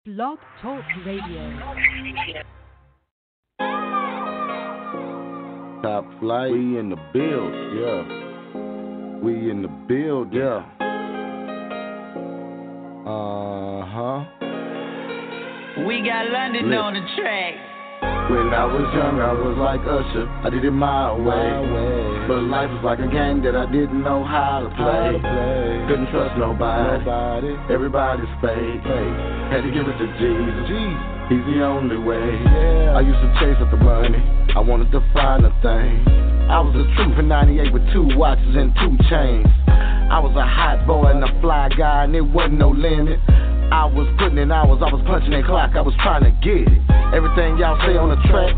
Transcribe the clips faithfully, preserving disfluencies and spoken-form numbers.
Blog Talk Radio. Top flight, we in the build, yeah. We in the build, yeah. Uh-huh. We got London Listen. on the track. When I was young, I was like Usher. I did it my way. My way. But life was like a game that I didn't know how to play. How to play. Couldn't trust nobody. Nobody. Everybody's fake. Fake. Had to give it to Jesus. Jesus. He's the only way. Yeah. I used to chase after money. I wanted to find a thing. I was a troop in ninety-eight with two watches and two chains. I was a hot boy and a fly guy, and there wasn't no limit. I was putting in hours, I was punching in clock, I was trying to get it. Everything y'all say on the track,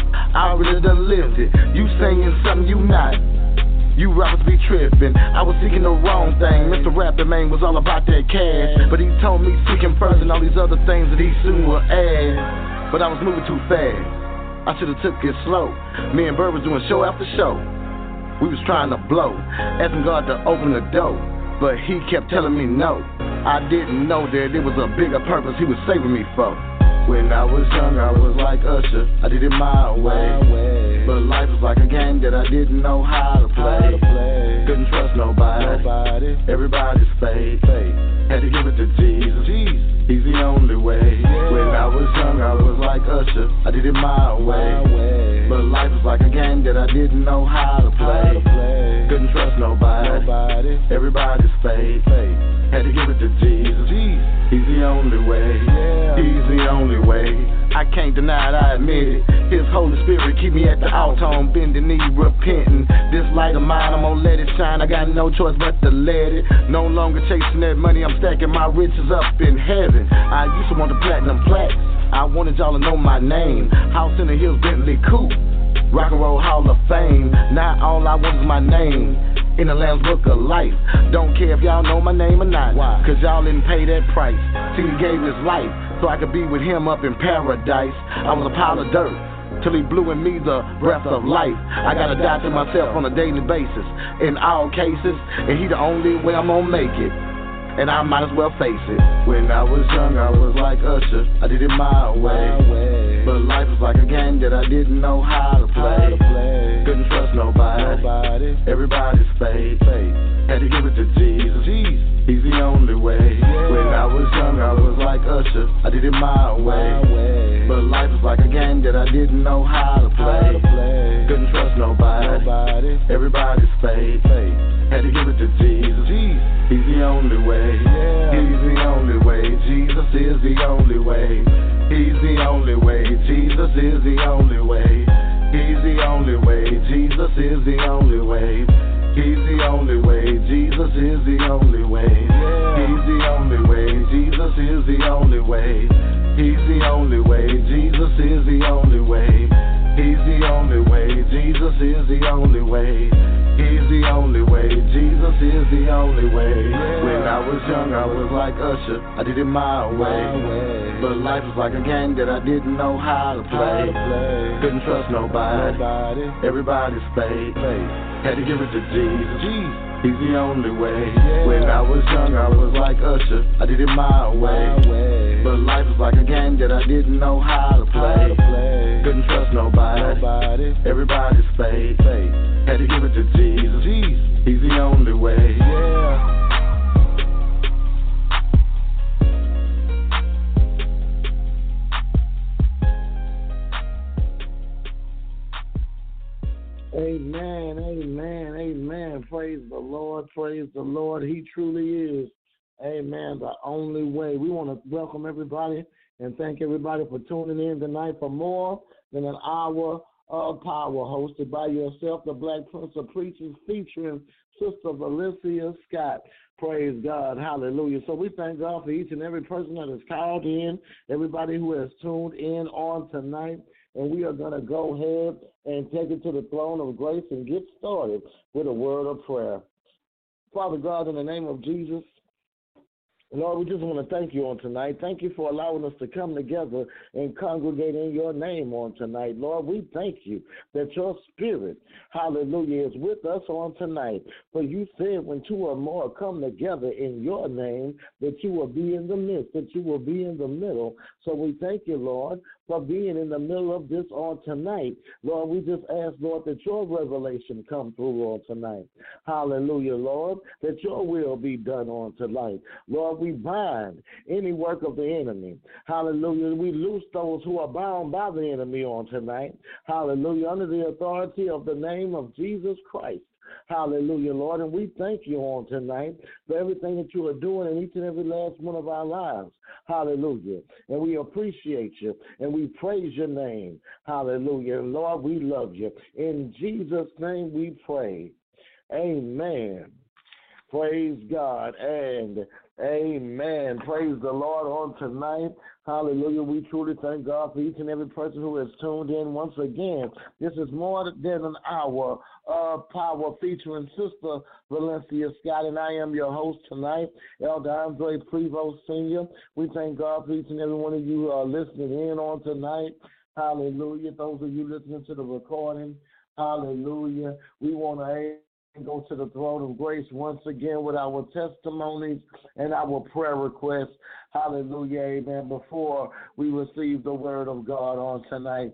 I really done lived it. You singing something you not. You rappers be tripping. I was seeking the wrong thing. Mister Rapper Man was all about that cash, but he told me seek him first and all these other things that he soon will add. But I was moving too fast. I should've took it slow. Me and Bird was doing show after show. We was trying to blow, asking God to open the door, but he kept telling me no. I didn't know that it was a bigger purpose he was saving me for. When I was young, I was like Usher. I did it my way. My way. But life was like a game that I didn't know how to play. How to play. Couldn't trust nobody. Nobody. Everybody's fake. Fake. Had to give it to Jesus. Jesus. He's the only way. Yeah. When I was young, I was like Usher. I did it my way. My way. But life was like a game that I didn't know how to play. How to play. Couldn't trust nobody. Nobody. Everybody's fake. Fake. Had to give it to Jesus. Jesus. He's the only way. Yeah. He's the only way. I can't deny it, I admit it. His Holy Spirit keep me at the altar on bending knee, repenting. This light of mine, I'm gonna let it shine. I got no choice but to let it. No longer chasing that money, I'm stacking my riches up in heaven. I used to want the platinum plaques. I wanted y'all to know my name. House in the hills, Bentley coupe. Rock and Roll Hall of Fame. Now all I want is my name in the Lamb's Book of Life. Don't care if y'all know my name or not. Why? Cause y'all didn't pay that price. See, he gave his life so I could be with him up in paradise. I was a pile of dirt till he blew in me the breath of life. I gotta die to myself on a daily basis in all cases, and he the only way I'm gonna make it, and I might as well face it. When I was young, I was like Usher. I did it my way. My way. But life was like a game that I didn't know how to play. How to play. Couldn't trust nobody. Nobody. Everybody's fake. Fake. Had to give it to Jesus. Jesus. He's the only way. Yeah. When I was young, I was like Usher. I did it my way. My way. But life was like a game that I didn't know how to play. How to play. Couldn't trust nobody. Nobody. Everybody's fake. Fake. Had to give it to Jesus. Jesus. He's the only way. Yeah. He's the only way. Jesus is the only way. He's the only way. Jesus is the only way. He's the only way. Jesus is the only way. He's the only way. Jesus is the only way. Yeah. He's the only way. Jesus is the only way. He's the only way. Jesus is the only way. He's the only way. Jesus is the only way. He's the only way. Jesus is the only way. Yeah. When I was young, I was like Usher. I did it my way. My way. But life was like a game that I didn't know how to play. How to play. Couldn't trust nobody. Nobody. Everybody's fake. Fake. Had to give it to Jesus. Jesus. He's the only way. Yeah. When I was young, I was like Usher. I did it my way. My way. But life was like a game that I didn't know how to play. How to play. Couldn't trust nobody. Nobody. Everybody's fake. Fake. Had to give it to Jesus. Jesus. He's the only way. Yeah. Amen, amen, amen. Praise the Lord, praise the Lord. He truly is, amen, the only way. We want to welcome everybody and thank everybody for tuning in tonight for more than an hour of power, hosted by yourself, the Black Prince of Preachers, featuring Sister Valencia Scott. Praise God, hallelujah. So we thank God for each and every person that has called in, everybody who has tuned in on tonight. And we are going to go ahead and take it to the throne of grace and get started with a word of prayer. Father God, in the name of Jesus, Lord, we just want to thank you on tonight. Thank you for allowing us to come together and congregate in your name on tonight. Lord, we thank you that your spirit, hallelujah, is with us on tonight. For you said when two or more come together in your name, that you will be in the midst, that you will be in the middle. So we thank you, Lord, for being in the middle of this on tonight. Lord, we just ask, Lord, that your revelation come through on tonight. Hallelujah, Lord, that your will be done on tonight. Lord, we bind any work of the enemy. Hallelujah. We loose those who are bound by the enemy on tonight. Hallelujah. Under the authority of the name of Jesus Christ. Hallelujah, Lord. And we thank you on tonight for everything that you are doing in each and every last one of our lives. Hallelujah. And we appreciate you and we praise your name. Hallelujah. And Lord, we love you. In Jesus' name we pray. Amen. Praise God and amen. Praise the Lord on tonight. Hallelujah. We truly thank God for each and every person who has tuned in once again. This is more than an hour of power featuring Sister Valencia Scott, and I am your host tonight, Elder Andre Prevost Senior We thank God for each and every one of you who are listening in on tonight. Hallelujah. Those of you listening to the recording, hallelujah. We want to go to the throne of grace once again with our testimonies and our prayer requests. Hallelujah, amen, before we receive the word of God on tonight.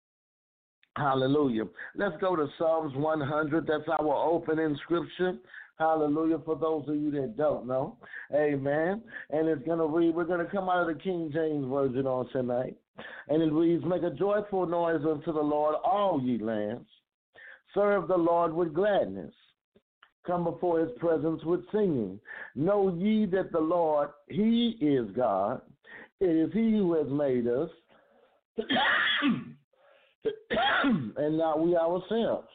Hallelujah. Let's go to Psalms one hundred. That's our opening scripture. Hallelujah, for those of you that don't know. Amen. And it's going to read, we're going to come out of the King James Version on tonight. And it reads, make a joyful noise unto the Lord, all ye lands. Serve the Lord with gladness. Come before his presence with singing. Know ye that the Lord, he is God. It is he who has made us, and not we ourselves.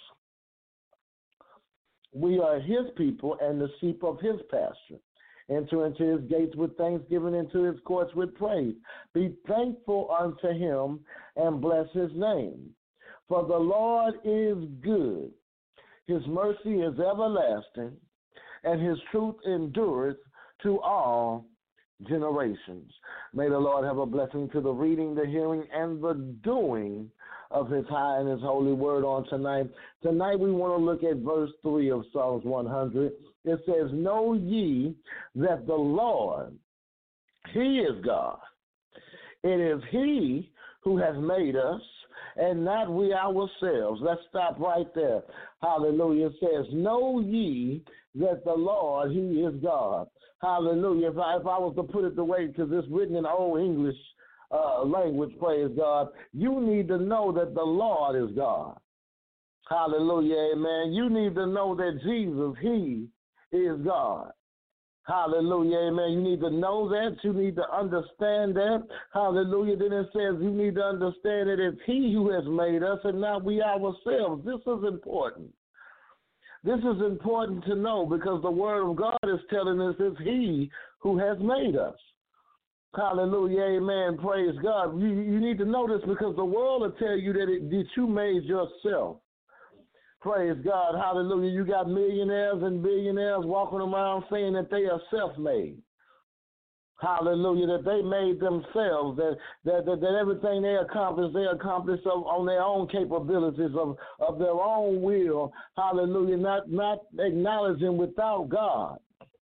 We are his people and the sheep of his pasture. Enter into his gates with thanksgiving, into his courts with praise. Be thankful unto him and bless his name. For the Lord is good. His mercy is everlasting, and his truth endureth to all generations. May the Lord have a blessing to the reading, the hearing, and the doing of his high and his holy word on tonight. Tonight we want to look at verse three of Psalms one hundred. It says, know ye that the Lord, he is God. It is he who has made us, and not we ourselves. Let's stop right there. Hallelujah. It says, know ye that the Lord, he is God. Hallelujah. If I, if I was to put it the way, because it's written in Old English uh, language, praise God, you need to know that the Lord is God. Hallelujah, amen. You need to know that Jesus, he is God. Hallelujah, amen. You need to know that. You need to understand that. Hallelujah. Then it says you need to understand that it's he who has made us and not we ourselves. This is important. This is important to know because the word of God is telling us it's he who has made us. Hallelujah, amen. Praise God. You, you need to know this because the world will tell you that, it, that you made yourself. Praise God. Hallelujah. You got millionaires and billionaires walking around saying that they are self-made. Hallelujah. That they made themselves, that that, that, that everything they accomplished, they accomplished of, on their own capabilities, of, of their own will. Hallelujah. Not, not acknowledging without God.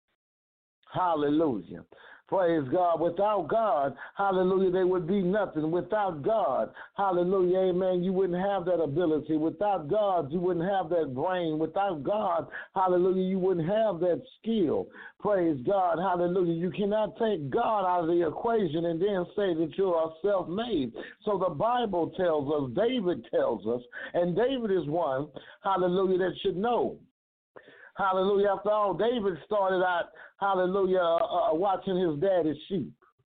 Hallelujah. Praise God. Without God, hallelujah, they would be nothing. Without God, hallelujah, amen, you wouldn't have that ability. Without God, you wouldn't have that brain. Without God, hallelujah, you wouldn't have that skill. Praise God, hallelujah. You cannot take God out of the equation and then say that you are self-made. So the Bible tells us, David tells us, and David is one, hallelujah, that should know. Hallelujah. After all, David started out, hallelujah, uh, uh, watching his daddy's sheep.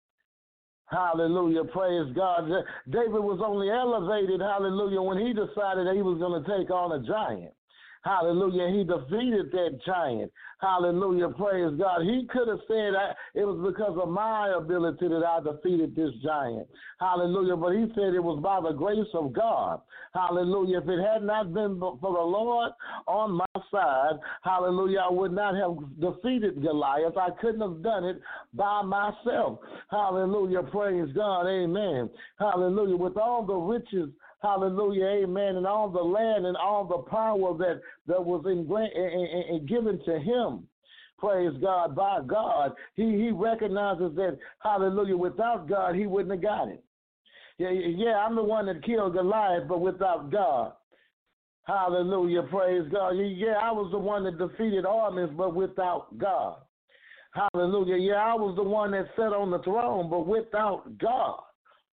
Hallelujah. Praise God. David was only elevated, hallelujah, when he decided that he was going to take on a giant. Hallelujah. He defeated that giant. Hallelujah. Praise God. He could have said that it was because of my ability that I defeated this giant. Hallelujah. But he said it was by the grace of God. Hallelujah. If it had not been for the Lord on my side, hallelujah, I would not have defeated Goliath. I couldn't have done it by myself. Hallelujah. Praise God. Amen. Hallelujah. With all the riches, hallelujah, amen, and all the land and all the power that, that was in, in, in, given to him, praise God, by God, he, he recognizes that, hallelujah, without God, he wouldn't have got it. Yeah, yeah, I'm the one that killed Goliath, but without God. Hallelujah, praise God. Yeah, I was the one that defeated armies, but without God. Hallelujah. Yeah, I was the one that sat on the throne, but without God.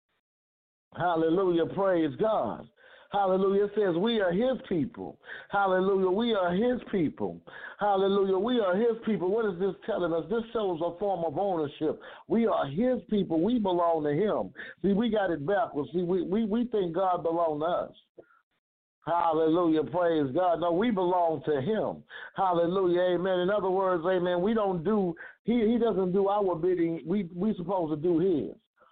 Hallelujah, praise God. Hallelujah, it says we are his people. Hallelujah, we are his people. Hallelujah, we are his people. What is this telling us? This shows a form of ownership. We are his people. We belong to him. See, we got it backwards. See, we, we, we think God belongs to us. Hallelujah, praise God. No, we belong to him. Hallelujah, amen. In other words, amen, we don't do, he, he doesn't do our bidding. We we supposed to do his.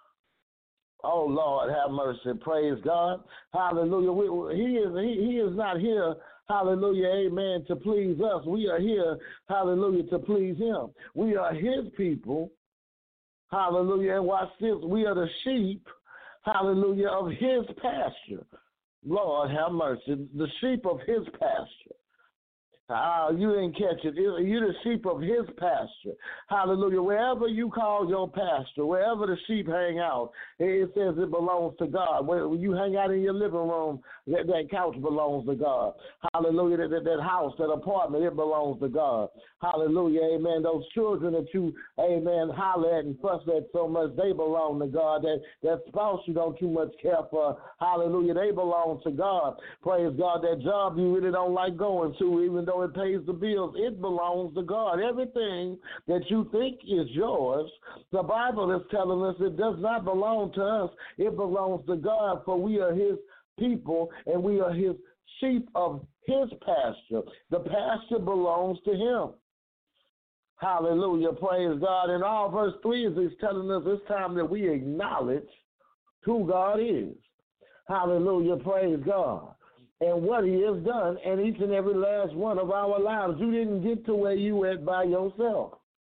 Oh, Lord, have mercy. Praise God. Hallelujah. We, he, is, he, he is not here, hallelujah, amen, to please us. We are here, hallelujah, to please him. We are his people. Hallelujah. And watch this. We are the sheep, hallelujah, of his pasture. Lord, have mercy. The sheep of his pasture. Ah, you didn't catch it. You're the sheep of his pasture. Hallelujah. Wherever you call your pasture, wherever the sheep hang out, it says it belongs to God. When you hang out in your living room, that, that couch belongs to God. Hallelujah. That, that, that house, that apartment, it belongs to God. Hallelujah. Amen. Those children that you, amen, holler at and fuss at so much, they belong to God. That, that spouse you don't too much care for, hallelujah, they belong to God. Praise God. That job you really don't like going to, even though it pays the bills, it belongs to God. Everything that you think is yours, the Bible is telling us it does not belong to us. It belongs to God, for we are his people and we are his sheep of his pasture. The pasture belongs to him. Hallelujah, praise God. And all verse three is telling us it's time that we acknowledge who God is. Hallelujah, praise God. And what he has done in each and every last one of our lives. You didn't get to where you went by yourself.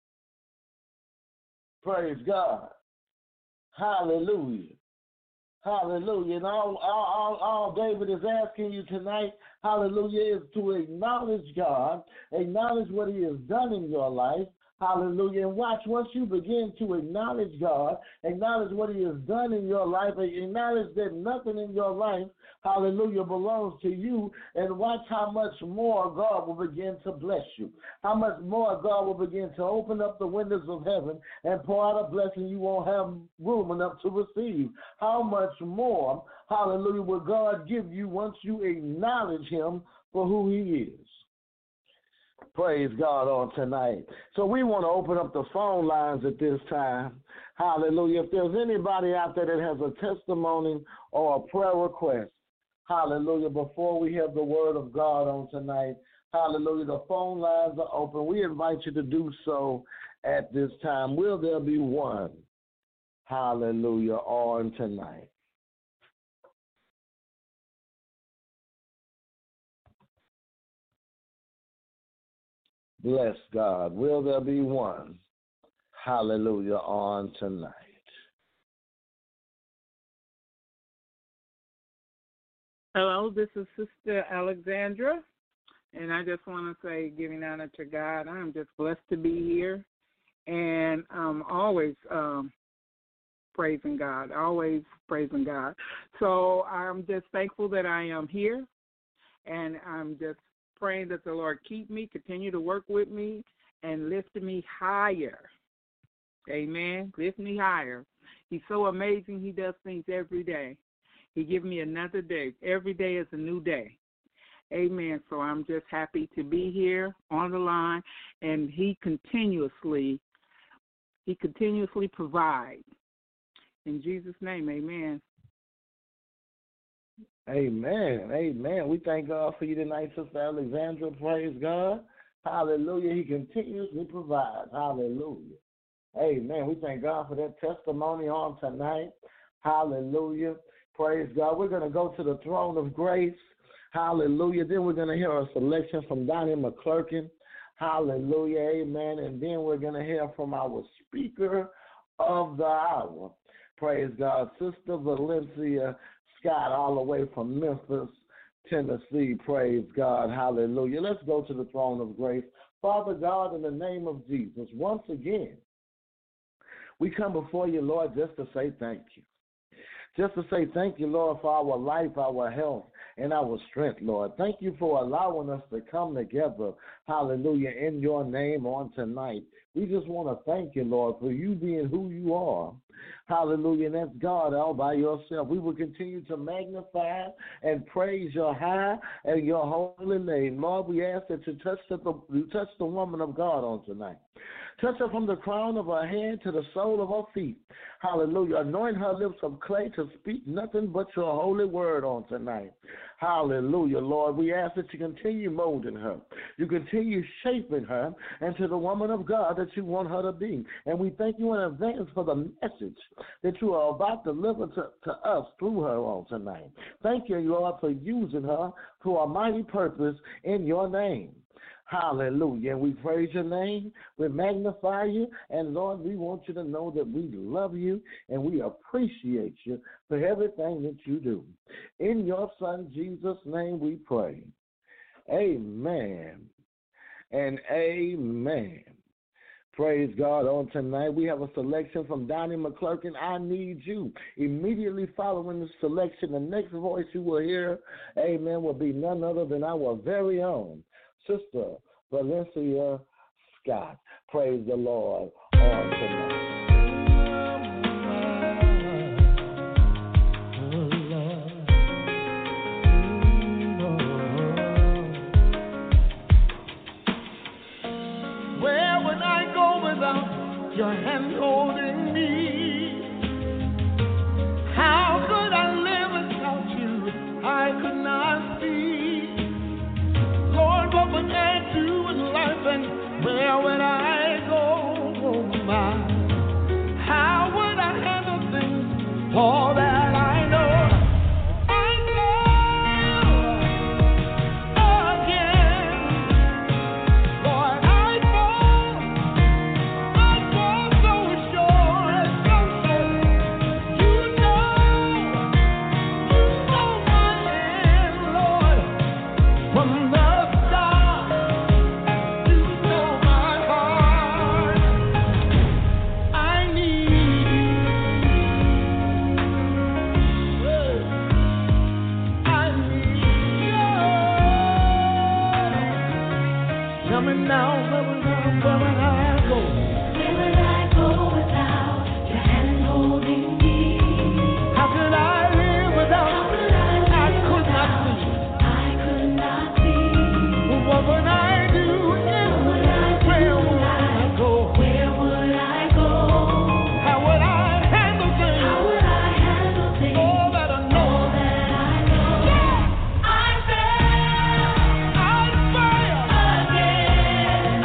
Praise God. Hallelujah. Hallelujah. And all, all, all, all David is asking you tonight, hallelujah, is to acknowledge God, acknowledge what he has done in your life. Hallelujah. And watch, once you begin to acknowledge God, acknowledge what he has done in your life, acknowledge that nothing in your life, hallelujah, belongs to you, and watch how much more God will begin to bless you. How much more God will begin to open up the windows of heaven and pour out a blessing you won't have room enough to receive. How much more, hallelujah, will God give you once you acknowledge him for who he is. Praise God on tonight. So we want to open up the phone lines at this time. Hallelujah. If there's anybody out there that has a testimony or a prayer request, hallelujah, before we have the word of God on tonight, hallelujah, the phone lines are open. We invite you to do so at this time. Will there be one? Hallelujah, on tonight. Bless God. Will there be one? Hallelujah, on tonight. Hello, this is Sister Alexandra, and I just want to say, giving honor to God, I'm just blessed to be here, and I'm always um, praising God, always praising God. So I'm just thankful that I am here, and I'm just praying that the Lord keep me, continue to work with me, and lift me higher. Amen. Lift me higher. He's so amazing. He does things every day. He gives me another day. Every day is a new day. Amen. So I'm just happy to be here on the line, and he continuously, he continuously provides. In Jesus' name, amen. Amen. Amen. We thank God for you tonight, Sister Alexandra. Praise God. Hallelujah. He continuously provides. Hallelujah. Amen. We thank God for that testimony on tonight. Hallelujah. Praise God. We're going to go to the throne of grace. Hallelujah. Then we're going to hear a selection from Donnie McClurkin. Hallelujah. Amen. And then we're going to hear from our speaker of the hour. Praise God. Sister Valencia Scott, all the way from Memphis, Tennessee. Praise God. Hallelujah. Let's go to the throne of grace. Father God, in the name of Jesus, once again, we come before you, Lord, just to say thank you. Just to say thank you, Lord, for our life, our health, and our strength, Lord. Thank you for allowing us to come together, hallelujah, in your name on tonight. We just want to thank you, Lord, for you being who you are. Hallelujah, and that's God all by yourself. We will continue to magnify and praise your high and your holy name. Lord, we ask that you touch the, you touch the woman of God on tonight. Touch her from the crown of her head to the sole of her feet. Hallelujah. Anoint her lips of clay to speak nothing but your holy word on tonight. Hallelujah, Lord. We ask that you continue molding her. You continue shaping her into the woman of God that you want her to be. And we thank you in advance for the message that you are about to deliver to, to us through her on tonight. Thank you, Lord, for using her for a mighty purpose in your name. Hallelujah. And we praise your name. We magnify you. And, Lord, we want you to know that we love you and we appreciate you for everything that you do. In your Son, Jesus' name, we pray. Amen and amen. Praise God. On tonight, we have a selection from Donnie McClurkin, I Need You. Immediately following the selection, the next voice you will hear, amen, will be none other than our very own Sister Valencia Scott. Praise the Lord on tonight. Where would I go without your hand holding me? How could I live without you? I could not see. Lord, what would I do in life and where would I go? Oh my, how would I handle things? All that I know. Yeah.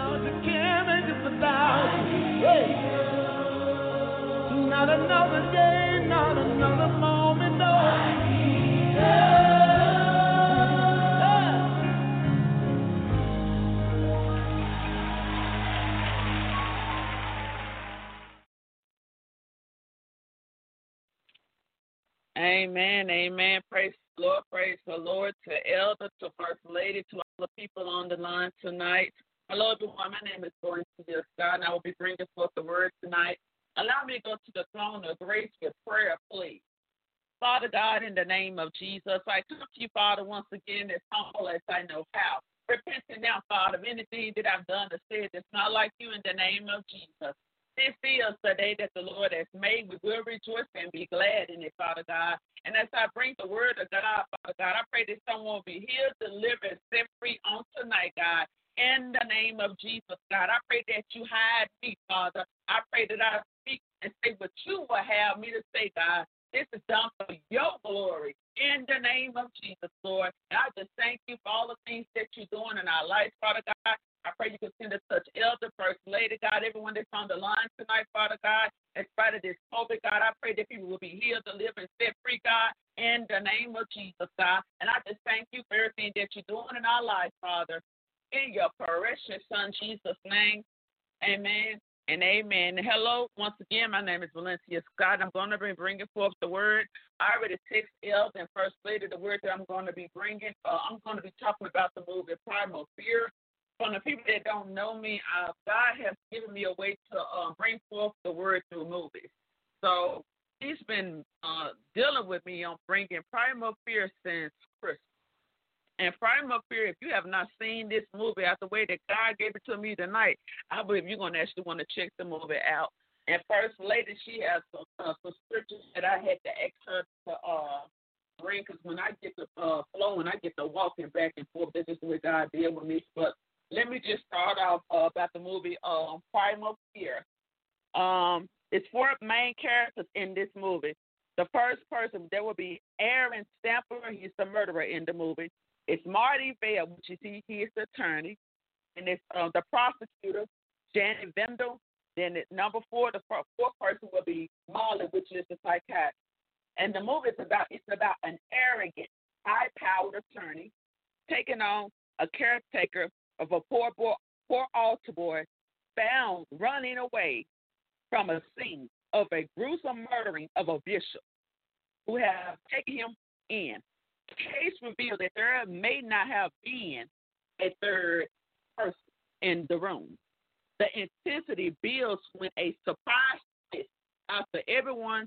you can't make it without you. Hey. Not another day, not another moment, no. Amen, amen. Praise the Lord, praise the Lord, to Elder, to First Lady, to all the people on the line tonight. Hello, everyone. My name is Valencia Scott, and I will be bringing forth the word tonight. Allow me to go to the throne of grace with prayer, please. Father God, in the name of Jesus, I come to you, Father, once again, as humble as I know how. Repenting now, Father, of anything that I've done or said that's not like you, in the name of Jesus. This is the day that the Lord has made. We will rejoice and be glad in it, Father God. And as I bring the word of God, Father God, I pray that someone will be healed, delivered, set free on tonight, God. In the name of Jesus, God, I pray that you hide me, Father. I pray that I speak and say what you will have me to say, God. This is done for your glory. In the name of Jesus, Lord. And I just thank you for all the things that you're doing in our lives, Father God. I pray you continue to touch Elder, First Lady, God, everyone that's on the line tonight, Father God. In spite of this COVID, God, I pray that people will be healed, delivered, and set free, God, in the name of Jesus, God. And I just thank you for everything that you're doing in our lives, Father. In your precious Son, Jesus' name, amen and amen. Hello, once again, my name is Valencia Scott. I'm going to be bringing forth the word. I already text Elder and First Lady the word that I'm going to be bringing. Uh, I'm going to be talking about the movie Primal Fear. From the people that don't know me, uh, God has given me a way to uh, bring forth the word through movies. So he's been uh, dealing with me on bringing Primal Fear since Christmas. And Primal Fear, if you have not seen this movie out the way that God gave it to me tonight, I believe you're going to actually want to check the movie out. And First Lady, she has some, uh, some scriptures that I had to ask her to uh, bring, because when I get the uh, flow and I get the walking back and forth, this is the way God deal with me. But let me just start off uh, about the movie um, Primal Fear. Um, it's four main characters in this movie. The first person, there will be Aaron Stamper. He's the murderer in the movie. It's Marty Vale, which you see, he is the attorney. And it's uh, the prosecutor, Janet Vendel. Then at number four, the fourth person will be Molly, which is the psychiatrist. And the movie is about, it's about an arrogant, high-powered attorney taking on a caretaker of a poor boy, poor altar boy found running away from a scene of a gruesome murdering of a bishop who have taken him in. The case revealed that there may not have been a third person in the room. The intensity builds when a surprise hits after everyone's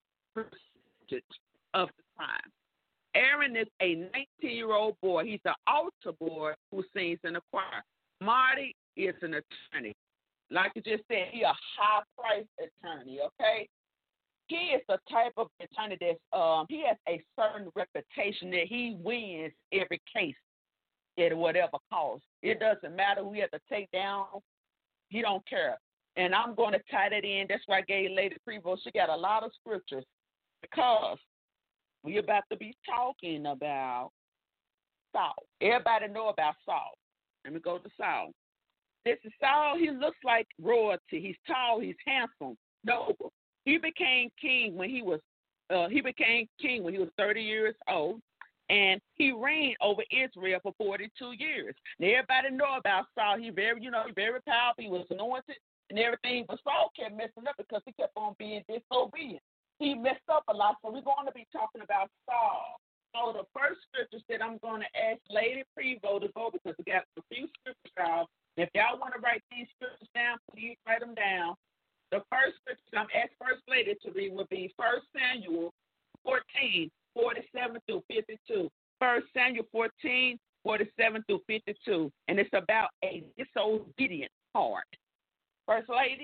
percentage of the crime. Aaron is a nineteen-year-old boy. He's an altar boy who sings in the choir. Marty is an attorney. Like you just said, he's a high-priced attorney, okay? He is the type of attorney that's, um, he has a certain reputation that he wins every case at whatever cost. It doesn't matter who he has to take down. He don't care. And I'm going to tie that in. That's why I gave Lady Prevost. She got a lot of scriptures because we're about to be talking about Saul. Everybody know about Saul. Let me go to Saul. This is Saul. He looks like royalty. He's tall. He's handsome, noble. He became king when he was uh, he became king when he was thirty years old, and he reigned over Israel for forty-two years. Now everybody know about Saul. He very you know he very powerful. He was anointed and everything, but Saul kept messing up because he kept on being disobedient. He messed up a lot, so we're going to be talking about Saul. So the first scriptures that I'm going to ask Lady Prevost to go, because we got a few scriptures, y'all. If y'all want to write these scriptures down, please write them down. The first scripture I'm asking First Lady to read will be First Samuel fourteen, forty-seven through fifty-two. First Samuel fourteen, forty-seven through fifty-two. And it's about a disobedient heart. First Lady?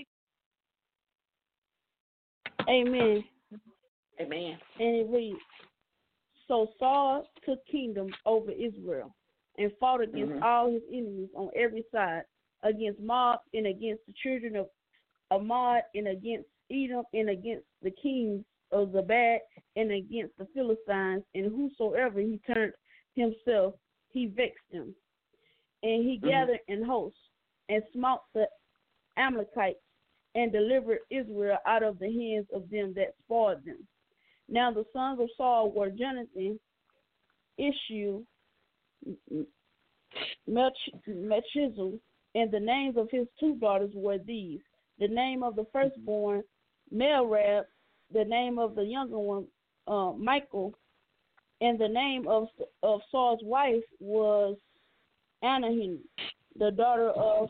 Amen. Amen. And it reads, so Saul took kingdom over Israel and fought against mm-hmm. all his enemies on every side, against Moab and against the children of Ammon and against Edom and against the kings of Zebad and against the Philistines, and whosoever he turned himself, he vexed them. And he mm-hmm. gathered in hosts and smote the Amalekites, and delivered Israel out of the hands of them that spoiled them. Now the sons of Saul were Jonathan, Issue, Melchizedek, and the names of his two daughters were these: the name of the firstborn, Merab; the name of the younger one, uh, Michael; and the name of of Saul's wife was Anahin, the daughter of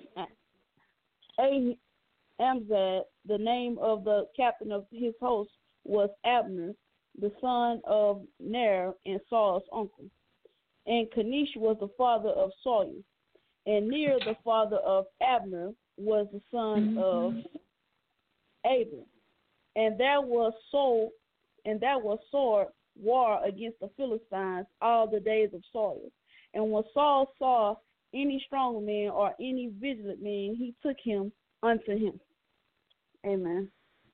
Amzad. The name of the captain of his host was Abner, the son of Ner and Saul's uncle. And Kenish was the father of Saul, and Ner, the father of Abner, was the son mm-hmm. of Abel. And there was Saul, and there was sword war against the Philistines all the days of Saul. And when Saul saw any strong man or any vigilant man, he took him unto him. Amen.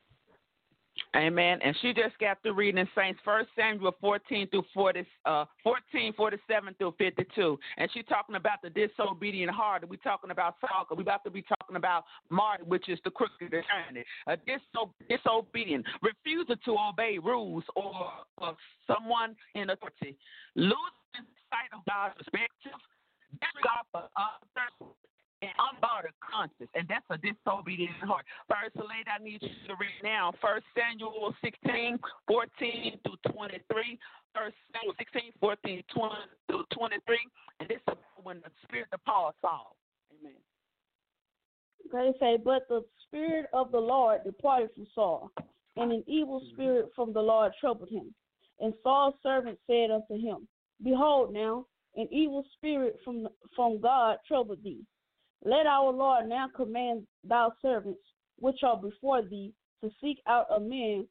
Amen. And she just got through reading in Saints First Samuel fourteen through forty, uh, fourteen forty-seven through fifty-two, and she's talking about the disobedient heart. We're talking about Saul. We're about to be talking about Martin, which is the crooked attorney. A diso- disobedient, refusal to obey rules or, or someone in authority, losing sight of God's perspective, disregard for others, and unbothered conscience, and that's a disobedient heart. First lady, I need you to read now First Samuel sixteen, fourteen through twenty-three. First Samuel sixteen, fourteen through twenty-three, and this is when the spirit of Paul Saul. Amen. They say, but the spirit of the Lord departed from Saul, and an evil spirit from the Lord troubled him. And Saul's servant said unto him, behold now, an evil spirit from from God troubled thee. Let our Lord now command thy servants, which are before thee, to seek out a man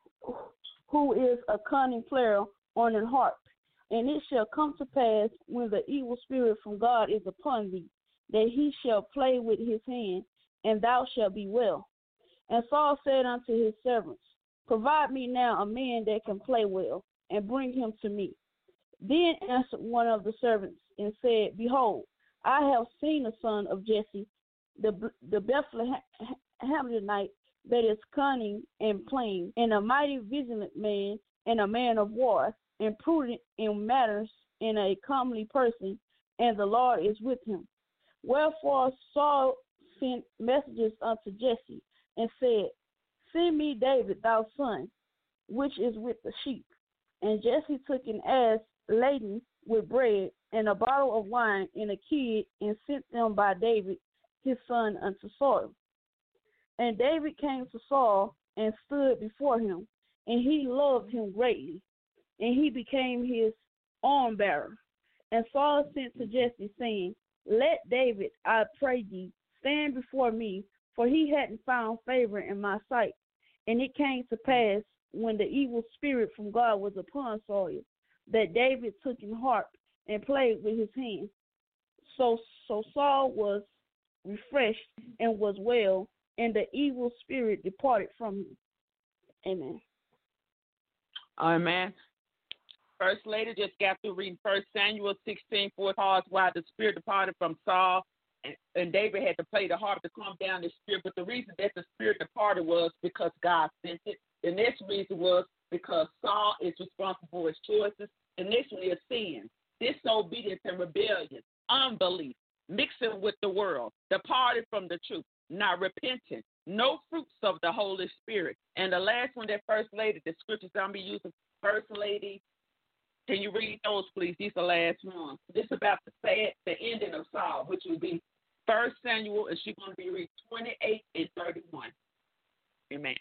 who is a cunning player on an harp. And it shall come to pass, when the evil spirit from God is upon thee, that he shall play with his hand, and thou shalt be well. And Saul said unto his servants, provide me now a man that can play well, and bring him to me. Then answered one of the servants, and said, behold, I have seen a son of Jesse, the the Bethlehemite, that is cunning and plain, and a mighty vigilant man, and a man of war, and prudent in matters, and a comely person, and the Lord is with him. Wherefore Saul sent messengers unto Jesse, and said, send me David thy son, which is with the sheep. And Jesse took an ass laden with bread, and a bottle of wine, and a kid, and sent them by David his son unto Saul. And David came to Saul, and stood before him, and he loved him greatly, and he became his arm bearer. And Saul sent to Jesse, saying, let David, I pray thee, stand before me, for he hadn't found favor in my sight. And it came to pass, when the evil spirit from God was upon Saul, that David took an harp and played with his hand. So so Saul was refreshed and was well, and the evil spirit departed from him. Amen. Amen. First lady just got through reading First Samuel sixteen, four, pause while the spirit departed from Saul, and, and David had to play the harp to calm down the spirit. But the reason that the spirit departed was because God sent it. The next reason was because Saul is responsible for his choices. Initially, a sin, disobedience and rebellion, unbelief, mixing with the world, departed from the truth, not repenting, no fruits of the Holy Spirit. And the last one, that First Lady, the scriptures I'm be using, First Lady, can you read those, please? These are the last ones. This is about the sad, the ending of Saul, which will be First Samuel, and she's going to be read twenty-eight and thirty-one. Amen.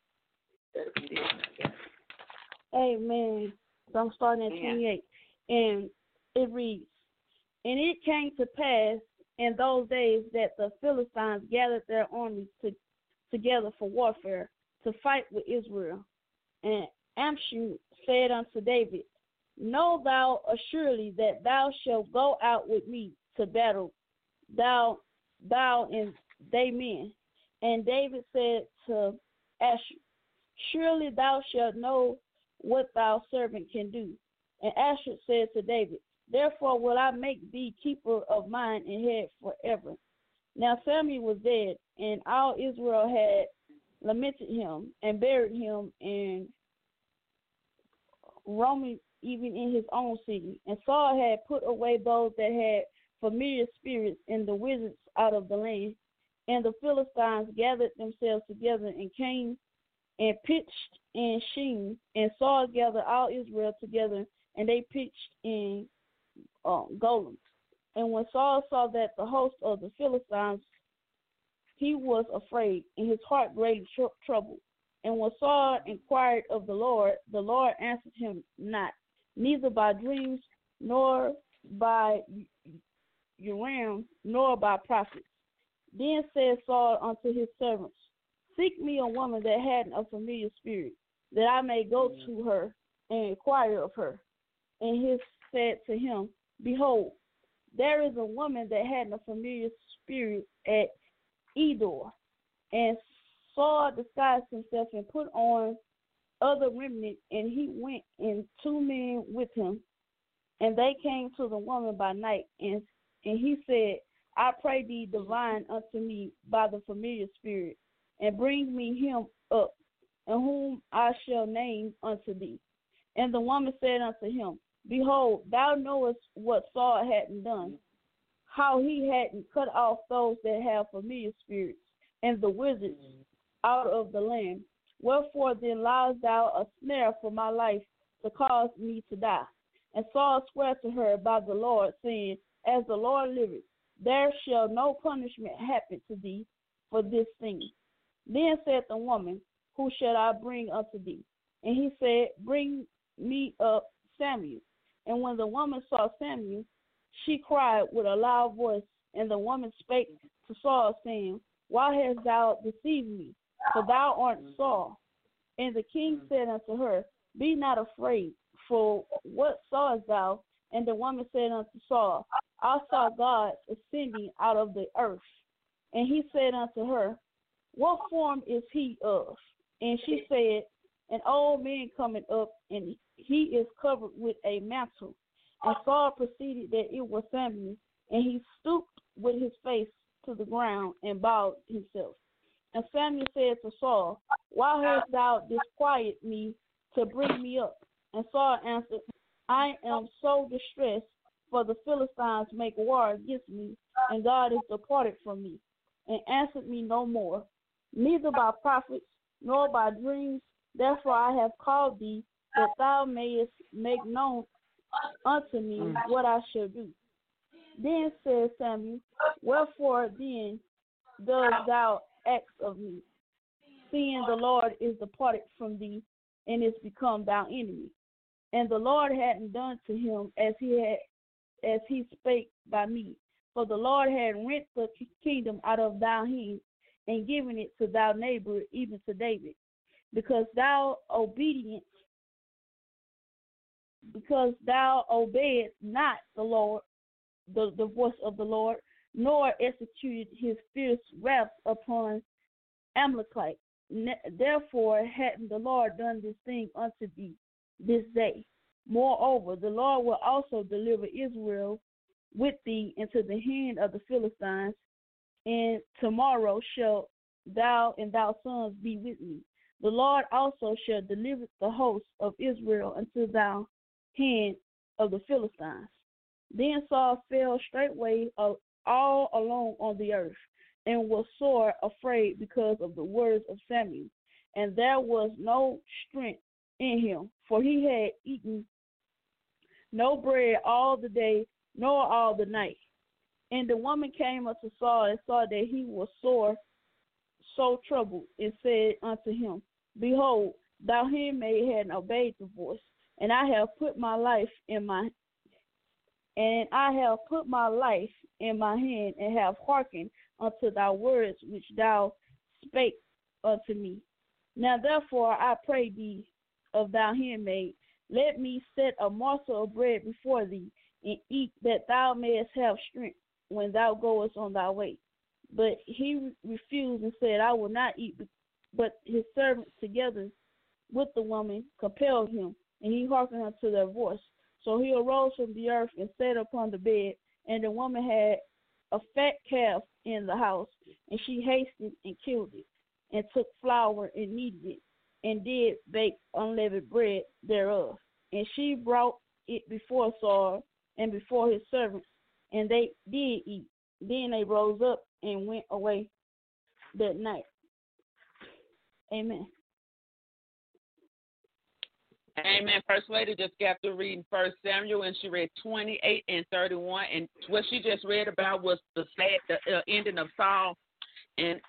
Amen. So I'm starting at twenty-eight. And it reads, and it came to pass in those days that the Philistines gathered their armies to, together for warfare, to fight with Israel. And Amshad said unto David, know thou assuredly that thou shalt go out with me to battle, thou, thou and they men. And David said to Ashur, surely thou shalt know what thy servant can do. And Ashur said to David, therefore will I make thee keeper of mine and head forever. Now Samuel was dead, and all Israel had lamented him and buried him in Rome, even in his own city. And Saul had put away those that had familiar spirits and the wizards out of the land. And the Philistines gathered themselves together and came and pitched in Shem. And Saul gathered all Israel together, and they pitched in um, Golem. And when Saul saw that the host of the Philistines, he was afraid, and his heart greatly tr- troubled. And when Saul inquired of the Lord, the Lord answered him not, neither by dreams, nor by Urim, nor by prophets. Then said Saul unto his servants, seek me a woman that had a familiar spirit, that I may go to her and inquire of her. And he said to him, behold, there is a woman that had a familiar spirit at Edor. And Saul disguised himself and put on other remnant, and he went and two men with him. And they came to the woman by night, and, and he said, I pray thee divine unto me by the familiar spirit, and bring me him up, and whom I shall name unto thee. And the woman said unto him, behold, thou knowest what Saul hadn't done, how he hadn't cut off those that have familiar spirits, and the wizards out of the land. Wherefore then liest thou a snare for my life to cause me to die? And Saul sware to her by the Lord, saying, as the Lord liveth, there shall no punishment happen to thee for this thing. Then said the woman, who shall I bring unto thee? And he said, bring me up Samuel. And when the woman saw Samuel, she cried with a loud voice. And the woman spake to Saul, saying, why hast thou deceived me? For thou art Saul. And the king said unto her, be not afraid, for what sawest thou? And the woman said unto Saul, I saw God ascending out of the earth. And he said unto her, what form is he of? And she said, an old man coming up, and he is covered with a mantle. And Saul perceived that it was Samuel, and he stooped with his face to the ground and bowed himself. And Samuel said to Saul, why hast thou disquieted me to bring me up? And Saul answered, I am so distressed, for the Philistines make war against me, and God is departed from me, and answered me no more, neither by prophets, nor by dreams. Therefore I have called thee, that thou mayest make known unto me what I shall do. Then said Samuel, wherefore then dost thou ask of me, seeing the Lord is departed from thee, and is become thine enemy? And the Lord hadn't done to him as he had as he spake by me. For the Lord had rent the kingdom out of thy hand, and given it to thy neighbor, even to David, because thou obedient, because thou obeyed not the Lord, the, the voice of the Lord, nor executed his fierce wrath upon Amalekite. Therefore hadn't the Lord done this thing unto thee this day. Moreover, the Lord will also deliver Israel with thee into the hand of the Philistines, and tomorrow shalt thou and thy sons be with me. The Lord also shall deliver the host of Israel into thy hand of the Philistines. Then Saul fell straightway uh, all alone on the earth, and was sore afraid because of the words of Samuel. And there was no strength in him, for he had eaten no bread all the day, nor all the night. And the woman came unto Saul and saw that he was sore, so troubled, and said unto him, Behold, thy handmaid had obeyed the voice, and I have put my life in my and I have put my life in my hand, and have hearkened unto thy words which thou spake unto me. Now therefore I pray thee of thy handmaid, let me set a morsel of bread before thee, and eat, that thou mayest have strength when thou goest on thy way. But he refused and said, I will not eat. But his servants together with the woman compelled him, and he hearkened unto their voice. So he arose from the earth and sat upon the bed, and the woman had a fat calf in the house, and she hasted and killed it, and took flour and kneaded it, and did bake unleavened bread thereof. And she brought it before Saul and before his servants, and they did eat. Then they rose up and went away that night. Amen. Amen. First Lady just got through reading First Samuel, and she read twenty-eight and thirty-one. And what she just read about was the sad the uh, ending of Saul. And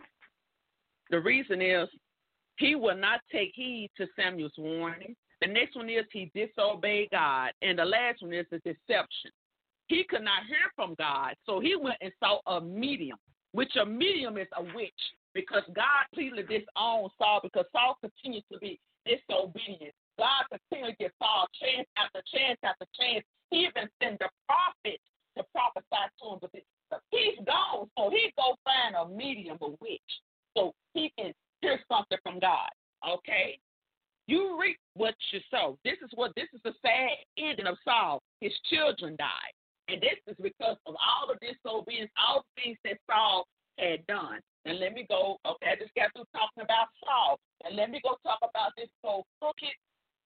the reason is he will not take heed to Samuel's warning. The next one is he disobeyed God. And the last one is the deception. He could not hear from God, so he went and saw a medium, which a medium is a witch, because God clearly disowned Saul because Saul continued to be disobedient. God continued to give Saul chance after chance after chance. He even sent the prophet to prophesy to him, but he's gone, so he go find a medium, a witch, so he can hear something from God. Okay, you reap what you sow. This is what this is the sad ending of Saul. His children died, and this is because of all the disobedience, all the things that Saul had done. And let me go. Okay, I just got through talking about Saul, and let me go talk about this so crooked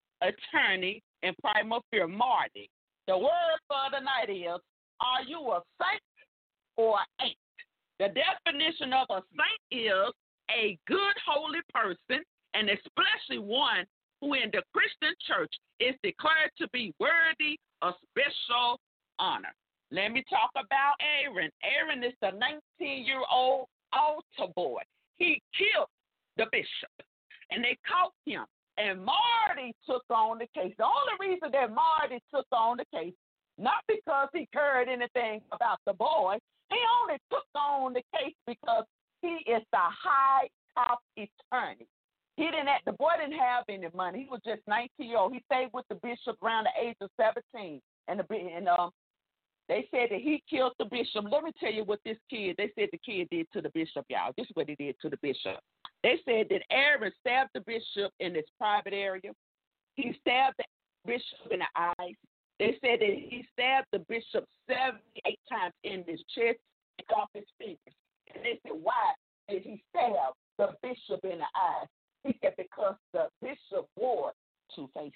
attorney and primal fear, Marty. The word for the night is, are you a saint or ain't? The definition of a saint is a good, holy person, and especially one who in the Christian church is declared to be worthy of special honor. Let me talk about Aaron. Aaron is the nineteen-year-old altar boy. He killed the bishop, and they caught him. And Marty took on the case. The only reason that Marty took on the case, not because he heard anything about the boy, he only took on the case because he is the high top attorney. He didn't have, the boy didn't have any money. He was just nineteen years old. He stayed with the bishop around the age of seventeen. And, the, and um, they said that he killed the bishop. Let me tell you what this kid, they said the kid did to the bishop, y'all. This is what he did to the bishop. They said that Aaron stabbed the bishop in his private area. He stabbed the bishop in the eyes. They said that he stabbed the bishop seventy-eight times in his chest and off his fingers. And they said, why did he stab the bishop in the eyes? He said, because the bishop wore two faces.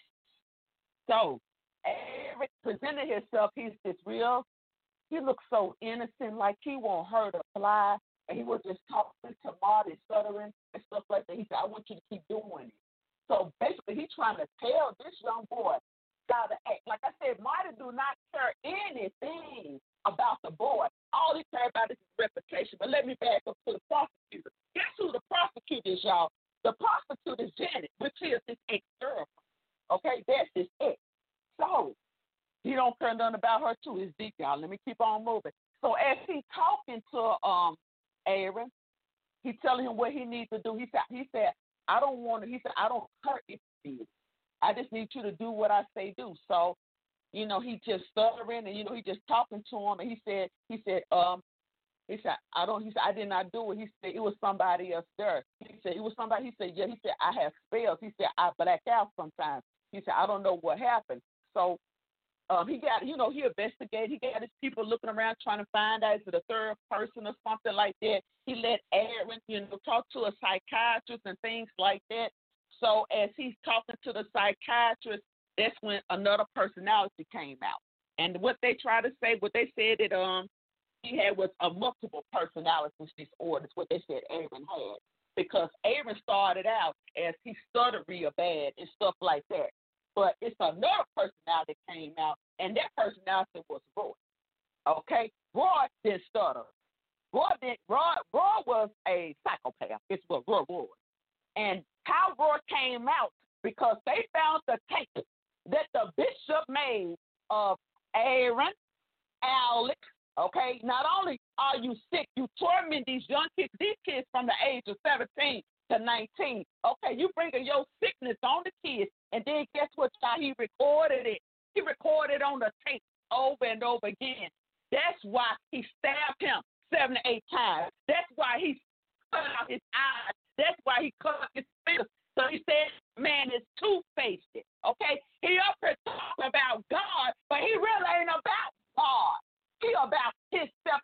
So Aaron presented himself, he's this real, he looked so innocent, like he won't hurt a fly. And he was just talking to Marty, stuttering and stuff like that. He said, I want you to keep doing it. So basically, he's trying to tell this young boy how to act. Like I said, Marty do not care anything about the boy. All he cares about is his reputation. But let me back up to the prosecutor. Guess who the prosecutor is, y'all? The prosecutor is Janet, which is his ex-girlfriend. Okay, that's his ex. So he don't care nothing about her, too. It's deep, y'all. Let me keep on moving. So as he's talking to um Aaron, he's telling him what he needs to do. He said, he said, I don't want to, he said, I don't hurt you. I just need you to do what I say do. So, you know, he just stuttering and, you know, he just talking to him. And he said, he said, um, he said, I don't, he said, I did not do it. He said, it was somebody else there. He said, it was somebody, he said, yeah, he said, I have spells. He said, I black out sometimes. He said, I don't know what happened. So, Um, he got, you know, he investigated. He got his people looking around trying to find out if it's a third person or something like that. He let Aaron, you know, talk to a psychiatrist and things like that. So as he's talking to the psychiatrist, that's when another personality came out. And what they try to say, what they said that um he had was a multiple personality disorder. Is what they said Aaron had, because Aaron started out as he stuttered real bad and stuff like that. But it's another personality that came out, and that personality was Roy. Okay? Roy didn't stutter. Roy, did, Roy, Roy was a psychopath. It's what Roy was. And how Roy came out, because they found the tape that the bishop made of Aaron, Alex. Okay? Not only are you sick, you torment these young kids, these kids from the age of seventeen to nineteen. Okay, you bringing your sickness on the kids, and then guess what, y'all? He recorded it. He recorded on the tape over and over again. That's why he stabbed him seven to eight times. That's why he cut out his eyes. That's why he cut out his fingers. So he said, man is two-faced. Okay? He up here talking about God, but he really ain't about God. He about himself. He about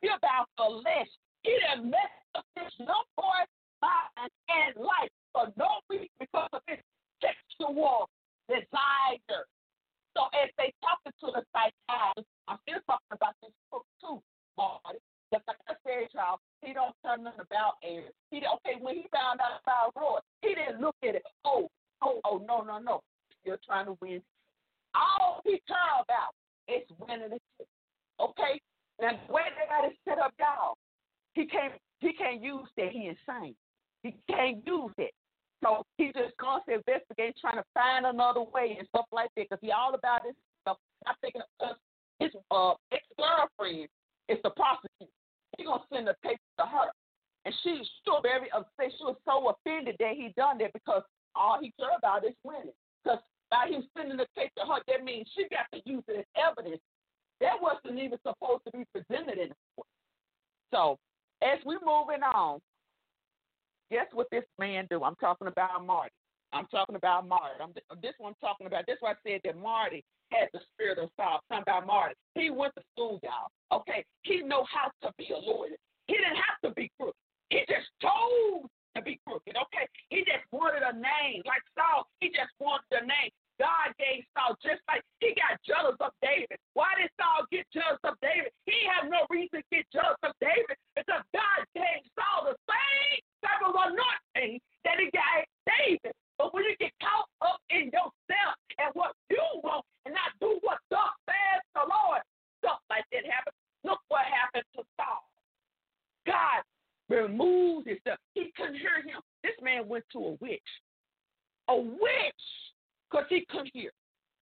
flesh. He done messed up this young boy's mind and life for no reason because of his sexual desire. So as they talking to the psychiatrist, I'm still talking about this book too, Marty. Just like I said, y'all, he don't turn nothing about Aaron. He okay when he found out about Roy, he didn't look at it. Oh, oh, oh, no, no, no. You're trying to win. All he cares about is winning the case. Okay? Now the way they got it set up, y'all, he can't he can't use that. He insane. He can't use it. So he just constantly investigating, trying to find another way and stuff like that. Because he all about this stuff. I'm thinking of his uh, ex-girlfriend is the prosecutor. He gonna send the paper to her, and she's so very upset. She was so offended that he done that because all he cared about is winning. Because by him sending the paper to her, that means she got to use it as evidence. That wasn't even supposed to be presented in the court. So as we moving on, guess what this man do? I'm talking about Marty. I'm talking about Marty. I'm, this one I'm talking about. This is why I said that Marty had the spirit of Saul. Talking about Marty. He went to school, y'all. Okay, he know how to be a lawyer. He didn't have to be crooked. He just chose to be crooked. Okay, he just wanted a name like Saul. He just wanted a name. God gave Saul just like he got jealous of David. Why did Saul get jealous of David? He had no reason to get jealous of David because God gave Saul the same type of anointing that he gave David. But when you get caught up in yourself and what you want and not do what thus says the Lord, stuff like that happens. Look what happened to Saul. God removed his stuff. He couldn't hear him. This man went to a witch. A witch. Because he couldn't hear.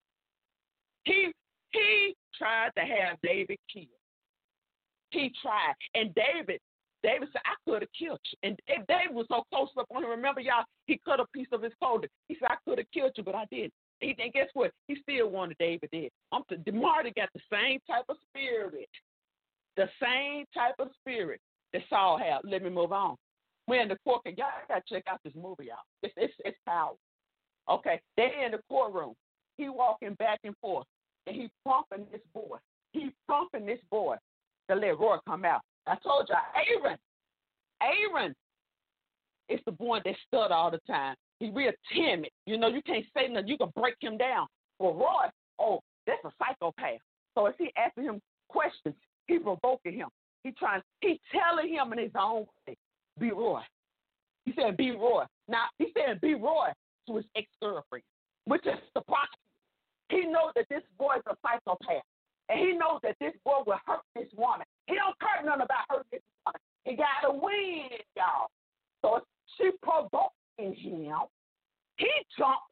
He he tried to have David killed. He tried. And David, David said, I could have killed you. And David was so close up on him. Remember, y'all, he cut a piece of his clothing. He said, I could have killed you, but I didn't. He, and guess what? He still wanted David dead. I'm t- Marty got the same type of spirit. The same type of spirit that Saul had. Let me move on. We're in the court. Y'all got to check out this movie, y'all. It's, it's, it's powerful. Okay, they're in the courtroom. He walking back and forth, and he pumping this boy. He pumping this boy to let Roy come out. I told you, Aaron, Aaron is the boy that stud all the time. He real timid. You know, you can't say nothing. You can break him down. Well, Roy, oh, that's a psychopath. So as he asking him questions, he provoking him. He trying, he telling him in his own way, be Roy. He said, be Roy. Now, he said, be Roy to his ex-girlfriend, which is the prosecutor. He knows that this boy is a psychopath, and he knows that this boy will hurt this woman. He don't care nothing about hurting this woman. He got to win, y'all. So she provoking him. He jumped.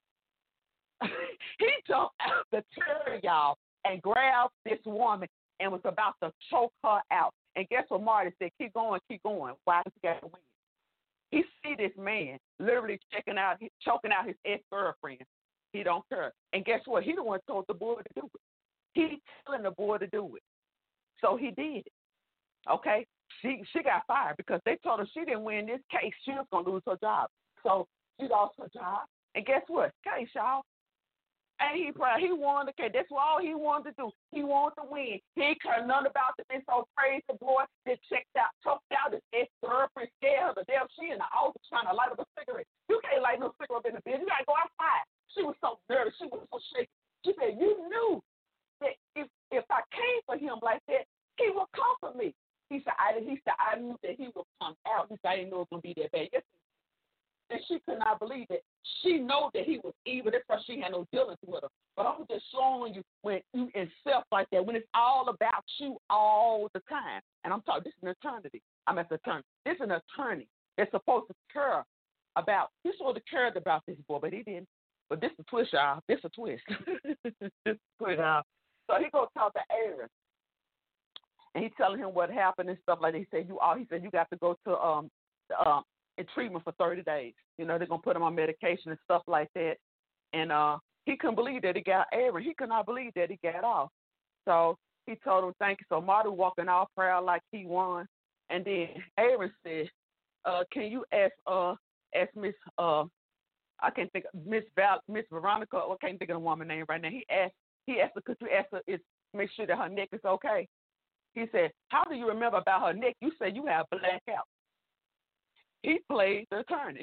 he jumped out the chair, y'all, and grabbed this woman and was about to choke her out. And guess what Marty said? Keep going, keep going. Why does he got to win? He see this man literally checking out, choking out his ex-girlfriend. He don't care. And guess what? He the one told the boy to do it. He telling the boy to do it. So he did it. Okay? She she got fired because they told her she didn't win this case. She was going to lose her job. So she lost her job. And guess what? Case, y'all. And he proud. He wanted the case. That's what all he wanted to do. He wanted to win. He ain't care nothing about the this so crazy boy that checked out, choked out his ex-girlfriend, scared her to death. She in the office trying to light up a cigarette. You can't light no cigarette up in the bed. You got to go outside. She was so nervous. She was so shaky. She said, you knew that if if I came for him like that, he would comfort me. He said, I, he said, I knew that he would come out. He said, I didn't know it was going to be that bad. Yes, and she could not believe it. She know that he was evil. That's why she had no dealings with him. But I'm just showing you when you in self like that, when it's all about you all the time. And I'm talking, this is an eternity. I'm at the attorney. This is an attorney that's supposed to care about, he's supposed to care about this boy, but he didn't. But this is a twist, y'all. This is a twist. this is a twist, y'all. So he go talk to Aaron. And he telling him what happened and stuff like that. He said, you all, he said, you got to go to um um in treatment for thirty days. You know, they're going to put him on medication and stuff like that. And uh, he couldn't believe that he got Aaron. He could not believe that he got off. So he told him, thank you. So Marty walking off proud like he won. And then Aaron said, uh, can you ask uh ask Miss uh I can't think of Miss Val Miss Veronica, I can't think of the woman's name right now. He asked he asked her, could you ask her is make sure that her neck is okay? He said, how do you remember about her neck? You said you have blackout. He played the attorney.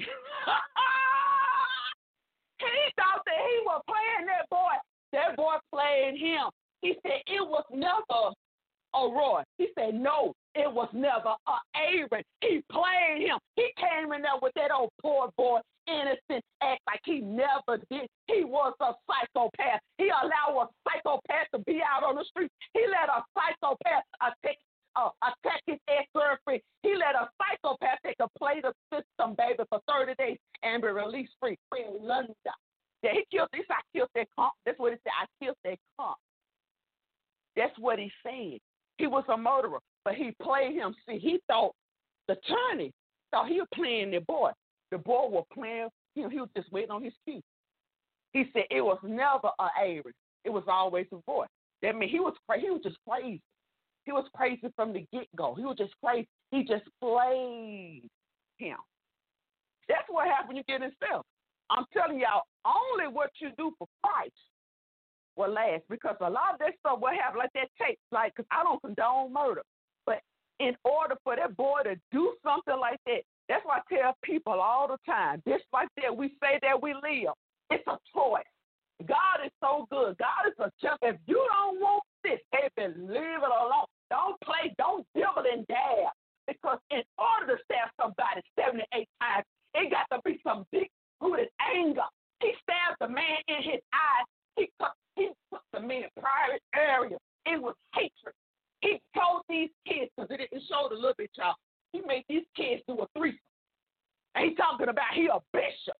He thought that he was playing that boy. That boy played him. He said it was never a Roy. He said, no, it was never a Aaron. He played him. He came in there with that old poor boy, innocent, act like he never did. He was a psychopath. He allowed a psychopath to be out on the street. He let a psychopath attack, uh, attack his ex-girlfriend. He let a psychopath take a play the system, baby, for thirty days and be released free. Free in London. Yeah, he killed this. I killed that comp. That's what he said. I killed that comp. That's what he said. He was a murderer, but he played him. See, he thought, the attorney thought he was playing the boy. The boy was playing him. He was just waiting on his cue. He said it was never a Aaron. It was always a boy. That means he was crazy. He was just crazy. He was crazy from the get-go. He was just crazy. He just played him. That's what happens when you get in self. I'm telling y'all, only what you do for Christ will last, because a lot of that stuff will happen, like that tape, like, because I don't condone murder. But in order for that boy to do something like that, that's why I tell people all the time, just like that, we say that we live. It's a choice. God is so good. God is a champ. If you don't want this, baby, leave it alone. Don't play. Don't dibble and dab. Because in order to stab somebody seventy-eight times, it got to be some big-rooted anger. He stabbed the man in his eyes. He took, he took the man's private area. It was hatred. He told these kids, because it, it showed a little bit, y'all, he made these kids do a threesome. And he's talking about he a bishop.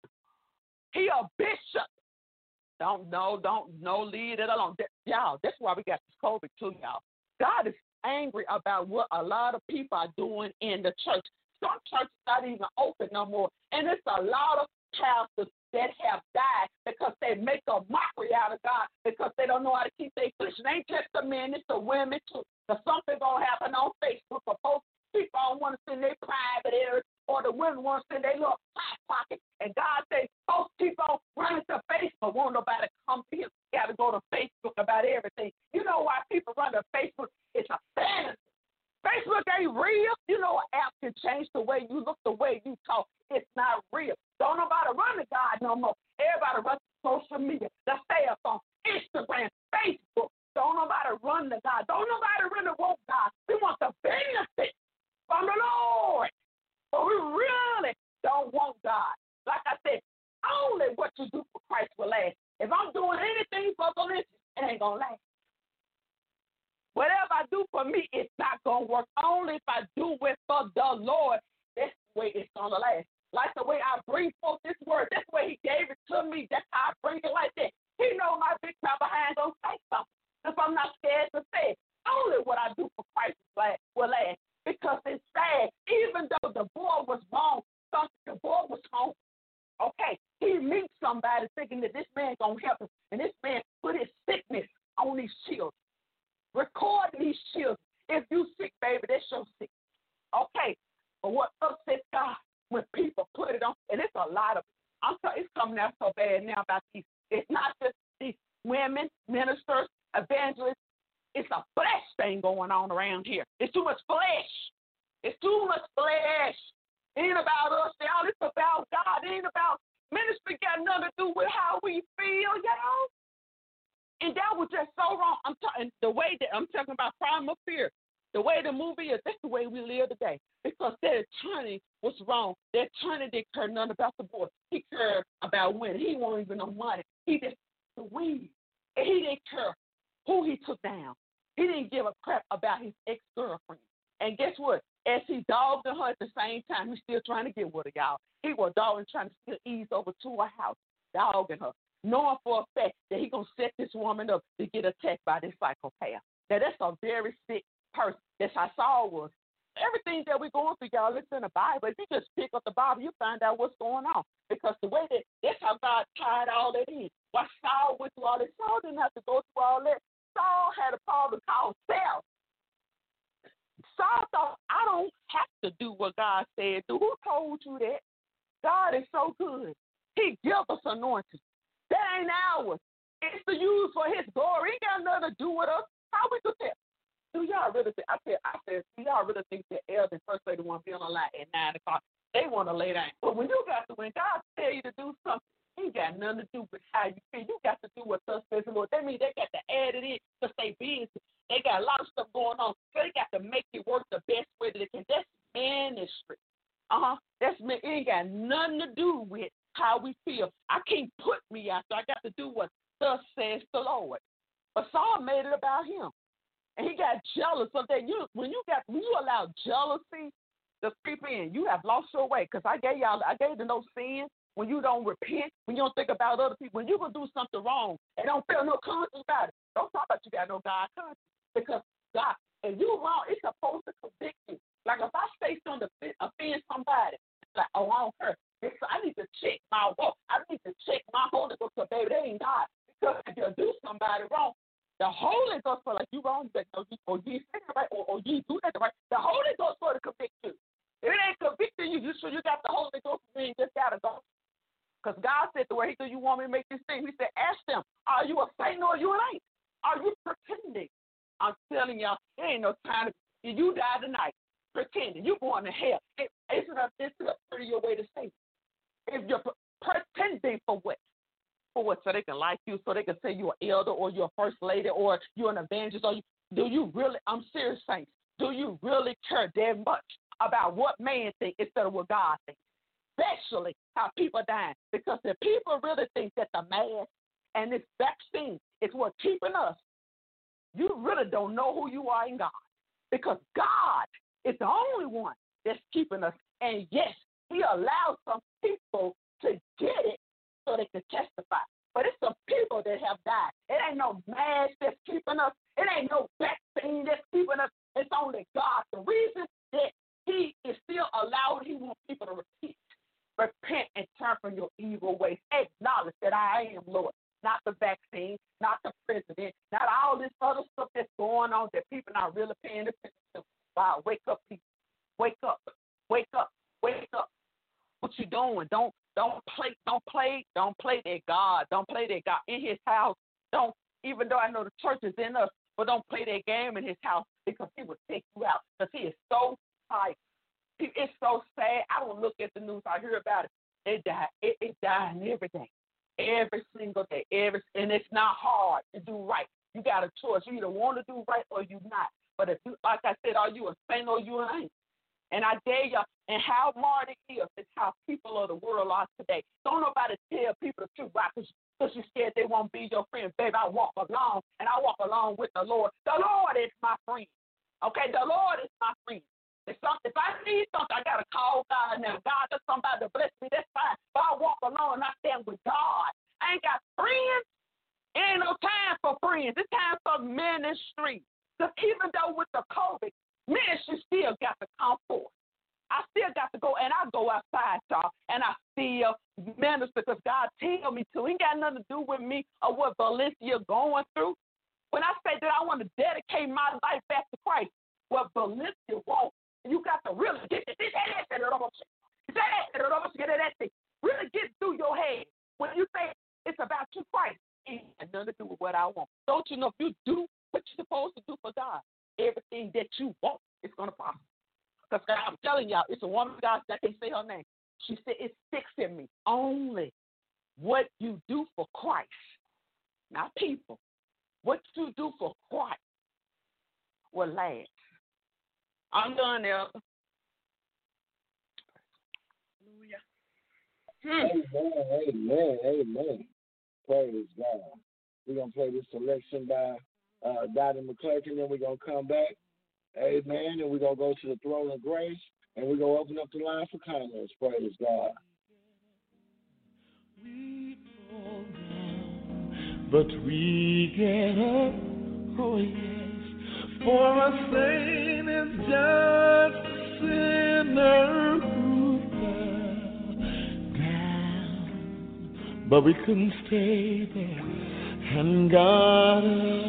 He a bishop. Don't, no, don't, no, leave it alone. That, y'all, that's why we got this COVID too, y'all. God is angry about what a lot of people are doing in the church. Some churches not even open no more. And it's a lot of pastors that have died because they make a mockery out of God because they don't know how to keep their flesh. It ain't just the men, it's the women too. Because something going to happen on Facebook for folks. People don't want to send their private areas, or the women want to send their little side pocket. And God says, folks keep on running to Facebook. Won't nobody come to him. You got to go to Facebook about everything. You know why people run to Facebook? It's a fantasy. Facebook ain't real. You know, an app can change the way you look, the way you talk. It's not real. Don't nobody run to God no more. Everybody runs to social media, the cell phone, Instagram, Facebook. Don't nobody run to God. Don't nobody run to want God. We want the benefit from the Lord. But we really don't want God. Like I said, only what you do for Christ will last. If I'm doing anything for Valencia, it ain't going to last. Whatever I do for me, it's not going to work. Only if I do it for the Lord, that's the way it's going to last. Like the way I bring forth this word, that's the way he gave it to me. That's how I bring it like that. He knows my big power behind don't say something. If I'm not scared to say it, only what I do for Christ will last. Because it's sad. Even though the boy was wrong, the boy was home. Okay, he meets somebody thinking that this man going to help him. And this man put his sickness on these children. Record these children. If you sick, baby, that's your sick. Okay, but what upsets God when people put it on, and it's a lot of, I'm sorry, it's coming out so bad now about these. It's not just these women, ministers, evangelists. It's a flesh thing going on around here. It's too much flesh. It's too much flesh. It ain't about us, y'all. It's about God. It ain't about ministry. Got nothing to do with how we feel, y'all. And that was just so wrong. I'm talking the way that I'm talking about Primal Fear. The way the movie is, that's the way we live today. Because that attorney was wrong. That attorney didn't care nothing about the boy. He cared about winning. He won't even know money. He just the weed. And he didn't care who he took down. He didn't give a crap about his ex-girlfriend. And guess what? As he dogged her at the same time, he's still trying to get with her, y'all. He was dogging, trying to still ease over to her house, dogging her, knowing for a fact that he's going to set this woman up to get attacked by this psychopath. Now, that's a very sick person. That's how Saul was. Everything that we're going through, y'all, it's in the Bible. If you just pick up the Bible, you find out what's going on. Because the way that, that's how God tied all that in. Why Saul went through all that. Saul didn't have to go through all that. Saul had a problem called self. Saul thought, I don't have to do what God said do. Who told you that? God is so good. He gives us anointing. That ain't ours. It's to use for his glory. He got nothing to do with us. How we could tell? Do y'all y'all really think, I said, I said, do y'all really think the elder and first lady want to be on the line at nine o'clock? They want to lay down. But when you got to, when God tell you to do something, he got nothing to do with how you feel. You got to do what thus says the Lord. That means they got to add it in to stay busy. They got a lot of stuff going on. So they got to make it work the best way that they can. That's ministry. Uh-huh. That's me. It ain't got nothing to do with how we feel. I can't put me out there. I got to do what thus says the Lord. But Saul made it about him. And he got jealous of that. You, when you got, when you allow jealousy to creep in, you have lost your way. Because I gave y'all, I gave you no sin. When you don't repent, when you don't think about other people, when you're going to do something wrong and don't feel no conscience about it, don't talk about you got no God conscience. Because God, if you wrong, it's supposed to convict you. Like if I say something to offend somebody, like, oh, I don't care. It's, I need to check my walk. I need to check my Holy Ghost, because baby, they ain't God. Because if you do somebody wrong, the Holy Ghost for like you wrong, but no, you, or you say it right, or, or you do that right. The Holy Ghost for to convict you. If it ain't convicting you, you sure you got the Holy Ghost, you ain't just gotta go. Because God said the way he said, you want me to make this thing? He said, ask them, are you a Satan or you ain't? Are you pretending? I'm telling y'all, there ain't no time to, if you die tonight, pretending, you're going to hell. It, it's a, it's a prettier way to say it. If you're pretending for what? For what? So they can like you, so they can say you're an elder or you're a first lady or you're an evangelist. Or you, do you really, I'm serious, saints, do you really care that much about what man thinks instead of what God thinks? Especially how people dying. Because if people really think that the mask and this vaccine is what's keeping us, you really don't know who you are in God. Because God is the only one that's keeping us. And yes, he allows some people to get it so they can testify. But it's some people that have died. It ain't no mask that's keeping us. It ain't no vaccine that's keeping us. It's only God. The reason that he is still allowed, he wants people to repent. Repent and turn from your evil ways. Acknowledge that I am Lord. Not the vaccine, not the president, not all this other stuff that's going on that people not really paying attention to. Wow, wake up, people. Wake up. Wake up. Wake up. What you doing? Don't don't play don't play don't play that God. Don't play that God in his house. Don't, even though I know the church is in us, but don't play that game in his house, because he will take you out. Because he is so tight. It's so sad. I don't look at the news. I hear about it. It died. It, it dying every day, every single day. Every and it's not hard to do right. You got a choice. You either want to do right or you not. But if you, like I said, are you a saint or you ain't? And I dare you, and how hard it is, is how people of the world are today. Don't nobody tell people the truth, right? Because you're scared they won't be your friend. Baby, I walk along, and I walk along with the Lord. The Lord is my friend. Okay, the Lord is my friend. If, some, if I need something, I got to call God now. God, there's somebody to bless me. That's fine. But I walk alone and I stand with God. I ain't got friends. It ain't no time for friends. It's time for ministry. Because even though with the COVID, ministry still got to come forth. I still got to go, and I go outside, y'all, and I still minister because God tell me to. It ain't got nothing to do with me or what Valencia going through. When I say that I want to dedicate my life back to Christ, what Valencia wants, you got to really get this. Really get through your head. When you say it's about you, Christ, it has nothing to do with what I want. Don't you know if you do what you're supposed to do for God, everything that you want is going to prosper. Because I'm telling y'all, it's a woman of God that can say her name. She said, it sticks in me. Only what you do for Christ, not people. What you do for Christ will last. I'm done, Elder. Hallelujah. Amen, amen, amen. Praise God. We're going to play this selection by uh, Dottie McClurkin, and then we're going to come back. Amen. And we're going to go to the throne of grace, and we're going to open up the line for comments. Praise God. We fall down, but we get up. Oh, yes. For a saint is just a sinner who fell down, but we couldn't stay there, and God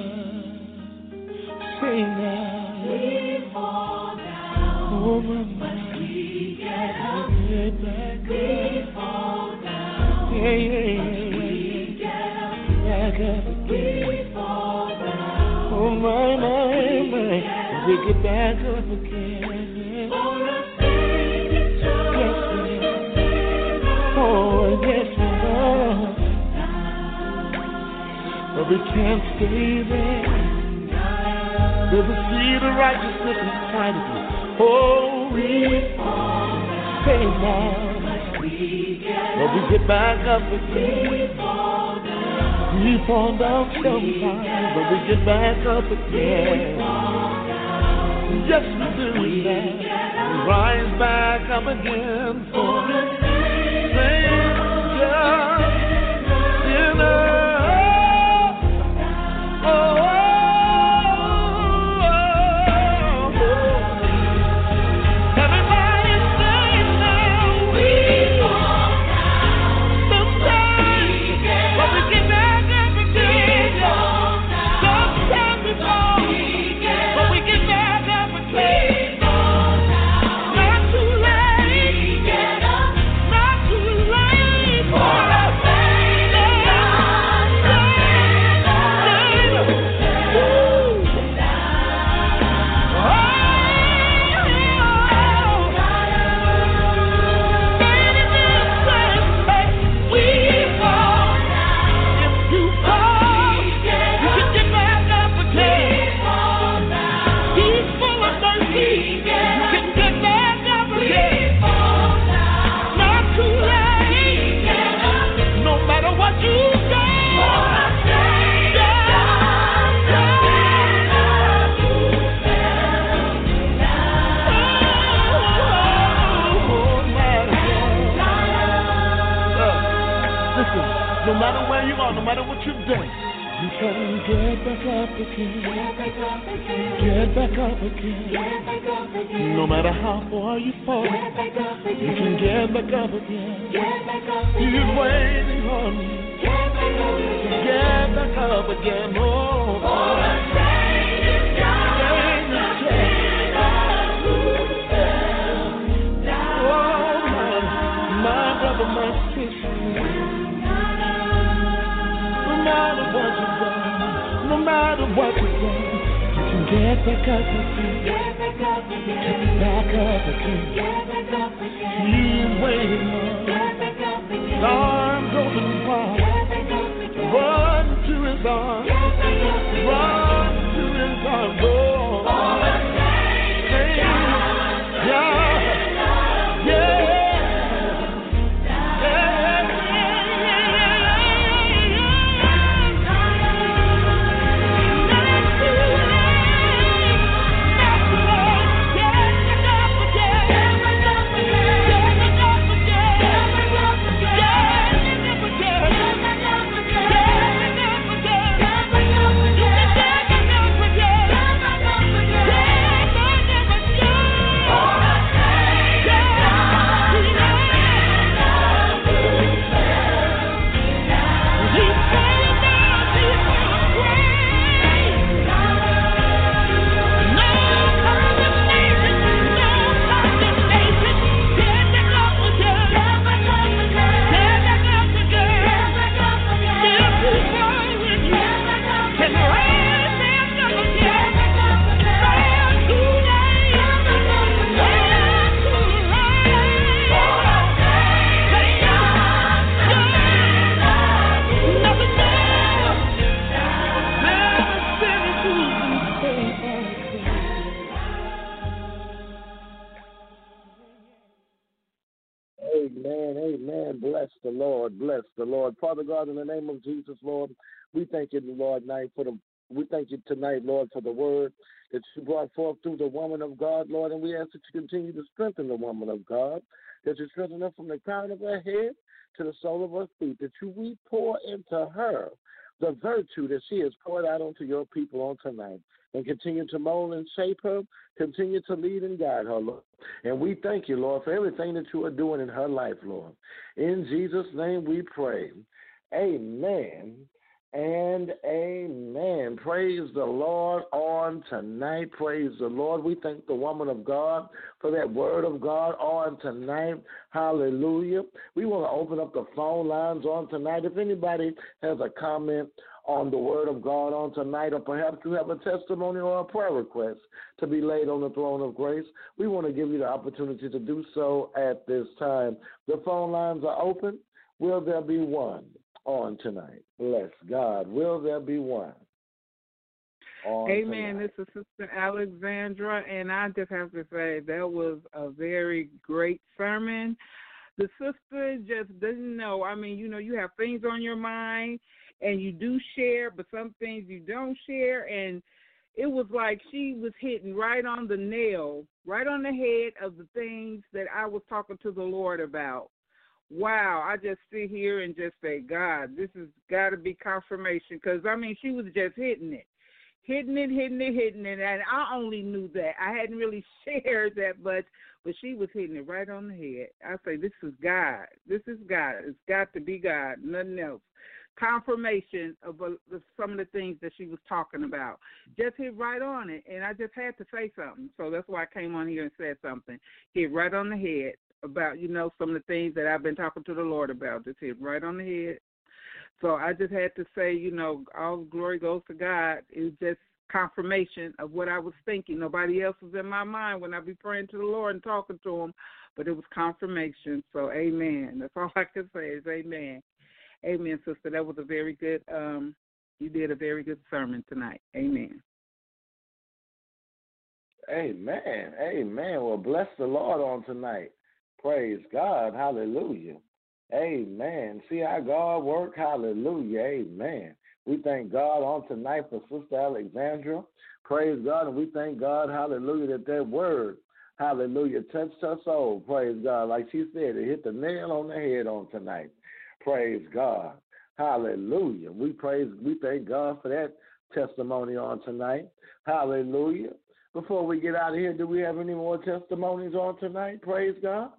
say now. We fall down, oh, but we get up. Get back we up. Fall down, yeah, yeah, yeah, but we get up. Back up again. We fall down, oh my, my, my. we get back up again. Yes, we are. Oh, yes, we are. But we can't stay there. There's a seed of righteousness inside of you. Oh, we stay now. But we get back up again. We fall down sometimes, but we get back up again. Yes, we do that. We rise back up again for the Savior, sinner. Oh, oh, oh, oh. Everybody say now, we fall down sometimes, but we get back. No matter where you are, no matter what you've done, you can get back up again. Get back up again. No matter how far you fall, you can get back up again. He's waiting on you. Get back up again. Oh, oh. My brother, my sister. No matter what you've done, no matter what you've done, you can get back up again. Get back up again. He's waiting on his arms open wide. Run to his arms. Run to his arms. Oh, hey, yeah, yeah. Amen, amen. Bless the Lord, bless the Lord. Father God, in the name of Jesus, Lord, we thank you, Lord, night for the we thank you tonight, Lord, for the word that you brought forth through the woman of God, Lord, and we ask that you continue to strengthen the woman of God, that you strengthen her from the crown of her head to the sole of her feet, that you we pour into her the virtue that she has poured out onto your people on tonight, and continue to mold and shape her, continue to lead and guide her, Lord. And we thank you, Lord, for everything that you are doing in her life, Lord. In Jesus' name we pray. Amen and amen. Praise the Lord on tonight. Praise the Lord. We thank the woman of God for that word of God on tonight. Hallelujah. We want to open up the phone lines on tonight. If anybody has a comment on the word of God on tonight, or perhaps you have a testimony or a prayer request to be laid on the throne of grace, we want to give you the opportunity to do so at this time. The phone lines are open. Will there be one on tonight? Bless God. Will there be one on Amen. tonight? This is Sister Alexandra, and I just have to say that was a very great sermon. The sister just doesn't know. I mean, you know, you have things on your mind, and you do share, but some things you don't share, and it was like she was hitting right on the nail, right on the head of the things that I was talking to the Lord about. Wow, I just sit here and just say, God, this has got to be confirmation, because, I mean, she was just hitting it, hitting it, hitting it, hitting it, and I only knew that. I hadn't really shared that much, but she was hitting it right on the head. I say, this is God. This is God. It's got to be God, nothing else. Confirmation of, uh, of some of the things that she was talking about. Just hit right on it, and I just had to say something, so that's why I came on here and said something. Hit right on the head about, you know, some of the things that I've been talking to the Lord about. Just hit right on the head. So I just had to say, you know, all glory goes to God. It's just confirmation of what I was thinking. Nobody else was in my mind when I be praying to the Lord and talking to him, but it was confirmation. So amen. That's all I can say is amen. Amen, sister. That was a very good, um, you did a very good sermon tonight. Amen. Amen. Amen. Well, bless the Lord on tonight. Praise God. Hallelujah. Amen. See how God works? Hallelujah. Amen. We thank God on tonight for Sister Alexandra. Praise God. And we thank God, hallelujah, that that word, hallelujah, touched her soul. Praise God. Like she said, it hit the nail on the head on tonight. Praise God. Hallelujah. We praise, we thank God for that testimony on tonight. Hallelujah. Before we get out of here, do we have any more testimonies on tonight? Praise God.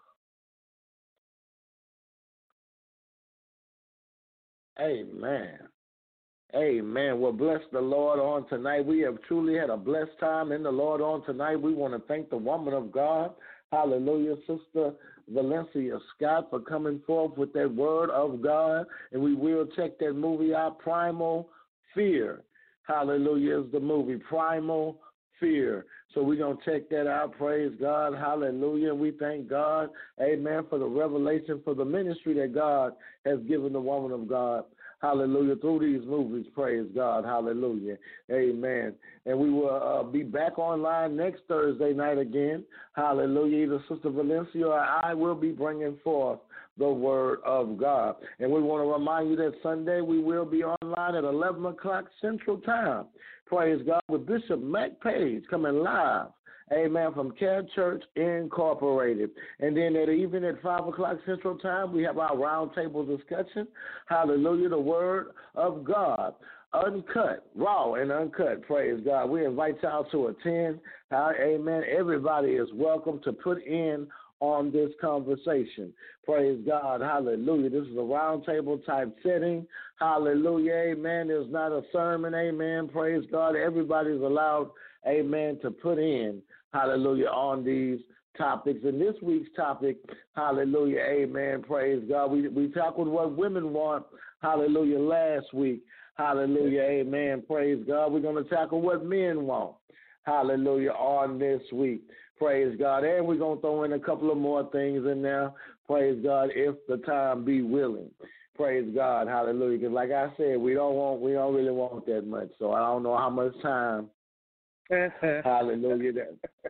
Amen. Amen. Well, bless the Lord on tonight. We have truly had a blessed time in the Lord on tonight. We want to thank the woman of God. Hallelujah, Sister Valencia Scott, for coming forth with that word of God. And we will check that movie out, Primal Fear. Hallelujah is the movie, Primal Fear. So we're going to check that out. Praise God. Hallelujah. We thank God, amen, for the revelation, for the ministry that God has given the woman of God. Hallelujah. Through these movies, praise God. Hallelujah. Amen. And we will uh, be back online next Thursday night again. Hallelujah. Either Sister Valencia or I will be bringing forth the word of God. And we want to remind you that Sunday we will be online at eleven o'clock Central Time. Praise God, with Bishop Mac Page coming live. Amen, from Care Church Incorporated. And then at even at five o'clock Central Time, we have our roundtable discussion. Hallelujah, the Word of God. Uncut, raw and uncut, praise God. We invite y'all to attend. Amen. Everybody is welcome to put in on this conversation. Praise God. Hallelujah. This is a roundtable type setting. Hallelujah. Amen. There's not a sermon. Amen. Praise God. Everybody's allowed, amen, to put in, hallelujah, on these topics. And this week's topic, hallelujah, amen, praise God. We we tackled what women want, hallelujah, last week. Hallelujah, amen, praise God. We're going to tackle what men want, hallelujah, on this week. Praise God. And we're going to throw in a couple of more things in there. Praise God, if the time be willing. Praise God. Hallelujah. Because like I said, we don't want, we don't really want that much. So I don't know how much time. Hallelujah.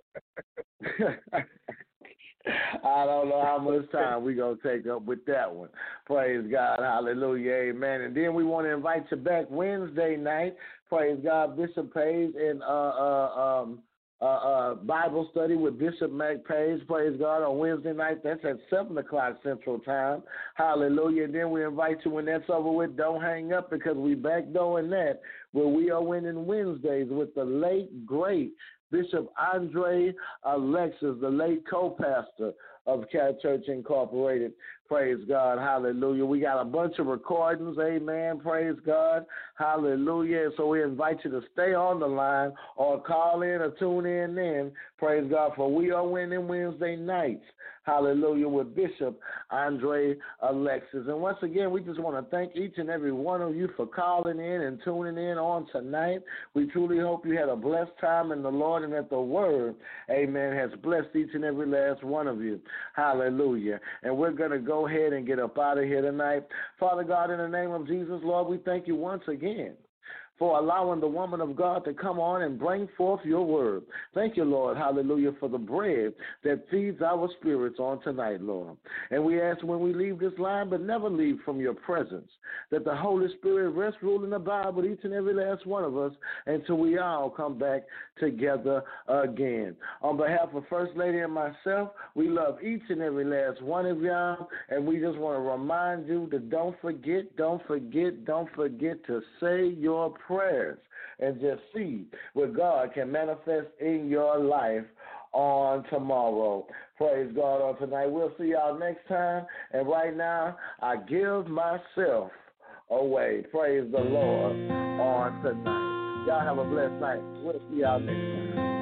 I don't know how much time we're going to take up with that one. Praise God. Hallelujah. Amen. And then we want to invite you back Wednesday night. Praise God. Bishop Page and uh, uh, um, Uh, uh, Bible study with Bishop Mac Page, praise God, on Wednesday night. That's at seven o'clock Central Time. Hallelujah. And then we invite you, when that's over with, don't hang up, because we back doing that, where we are winning Wednesdays with the late, great Bishop Andre Alexis, the late co-pastor of Cat Church Incorporated. Praise God. Hallelujah. We got a bunch of recordings. Amen. Praise God. Hallelujah. So we invite you to stay on the line or call in or tune in then. Praise God. For we are winning Wednesday nights. Hallelujah. With Bishop Andre Alexis. And once again, we just want to thank each and every one of you for calling in and tuning in on tonight. We truly hope you had a blessed time in the Lord and that the word, amen, has blessed each and every last one of you. Hallelujah. And we're going to go ahead and get up out of here tonight. Father God, in the name of Jesus, Lord, we thank you once again for allowing the woman of God to come on and bring forth your word. Thank you, Lord, hallelujah, for the bread that feeds our spirits on tonight, Lord. And we ask when we leave this line, but never leave from your presence, that the Holy Spirit rest, rule, and abide with each and every last one of us until we all come back together again. On behalf of First Lady and myself, we love each and every last one of y'all, and we just want to remind you to don't forget, don't forget, don't forget to say your prayers and just see what God can manifest in your life on tomorrow. Praise God on tonight. We'll see y'all next time. And right now, I give myself away. Praise the Lord on tonight. Y'all have a blessed night. We'll see y'all next time.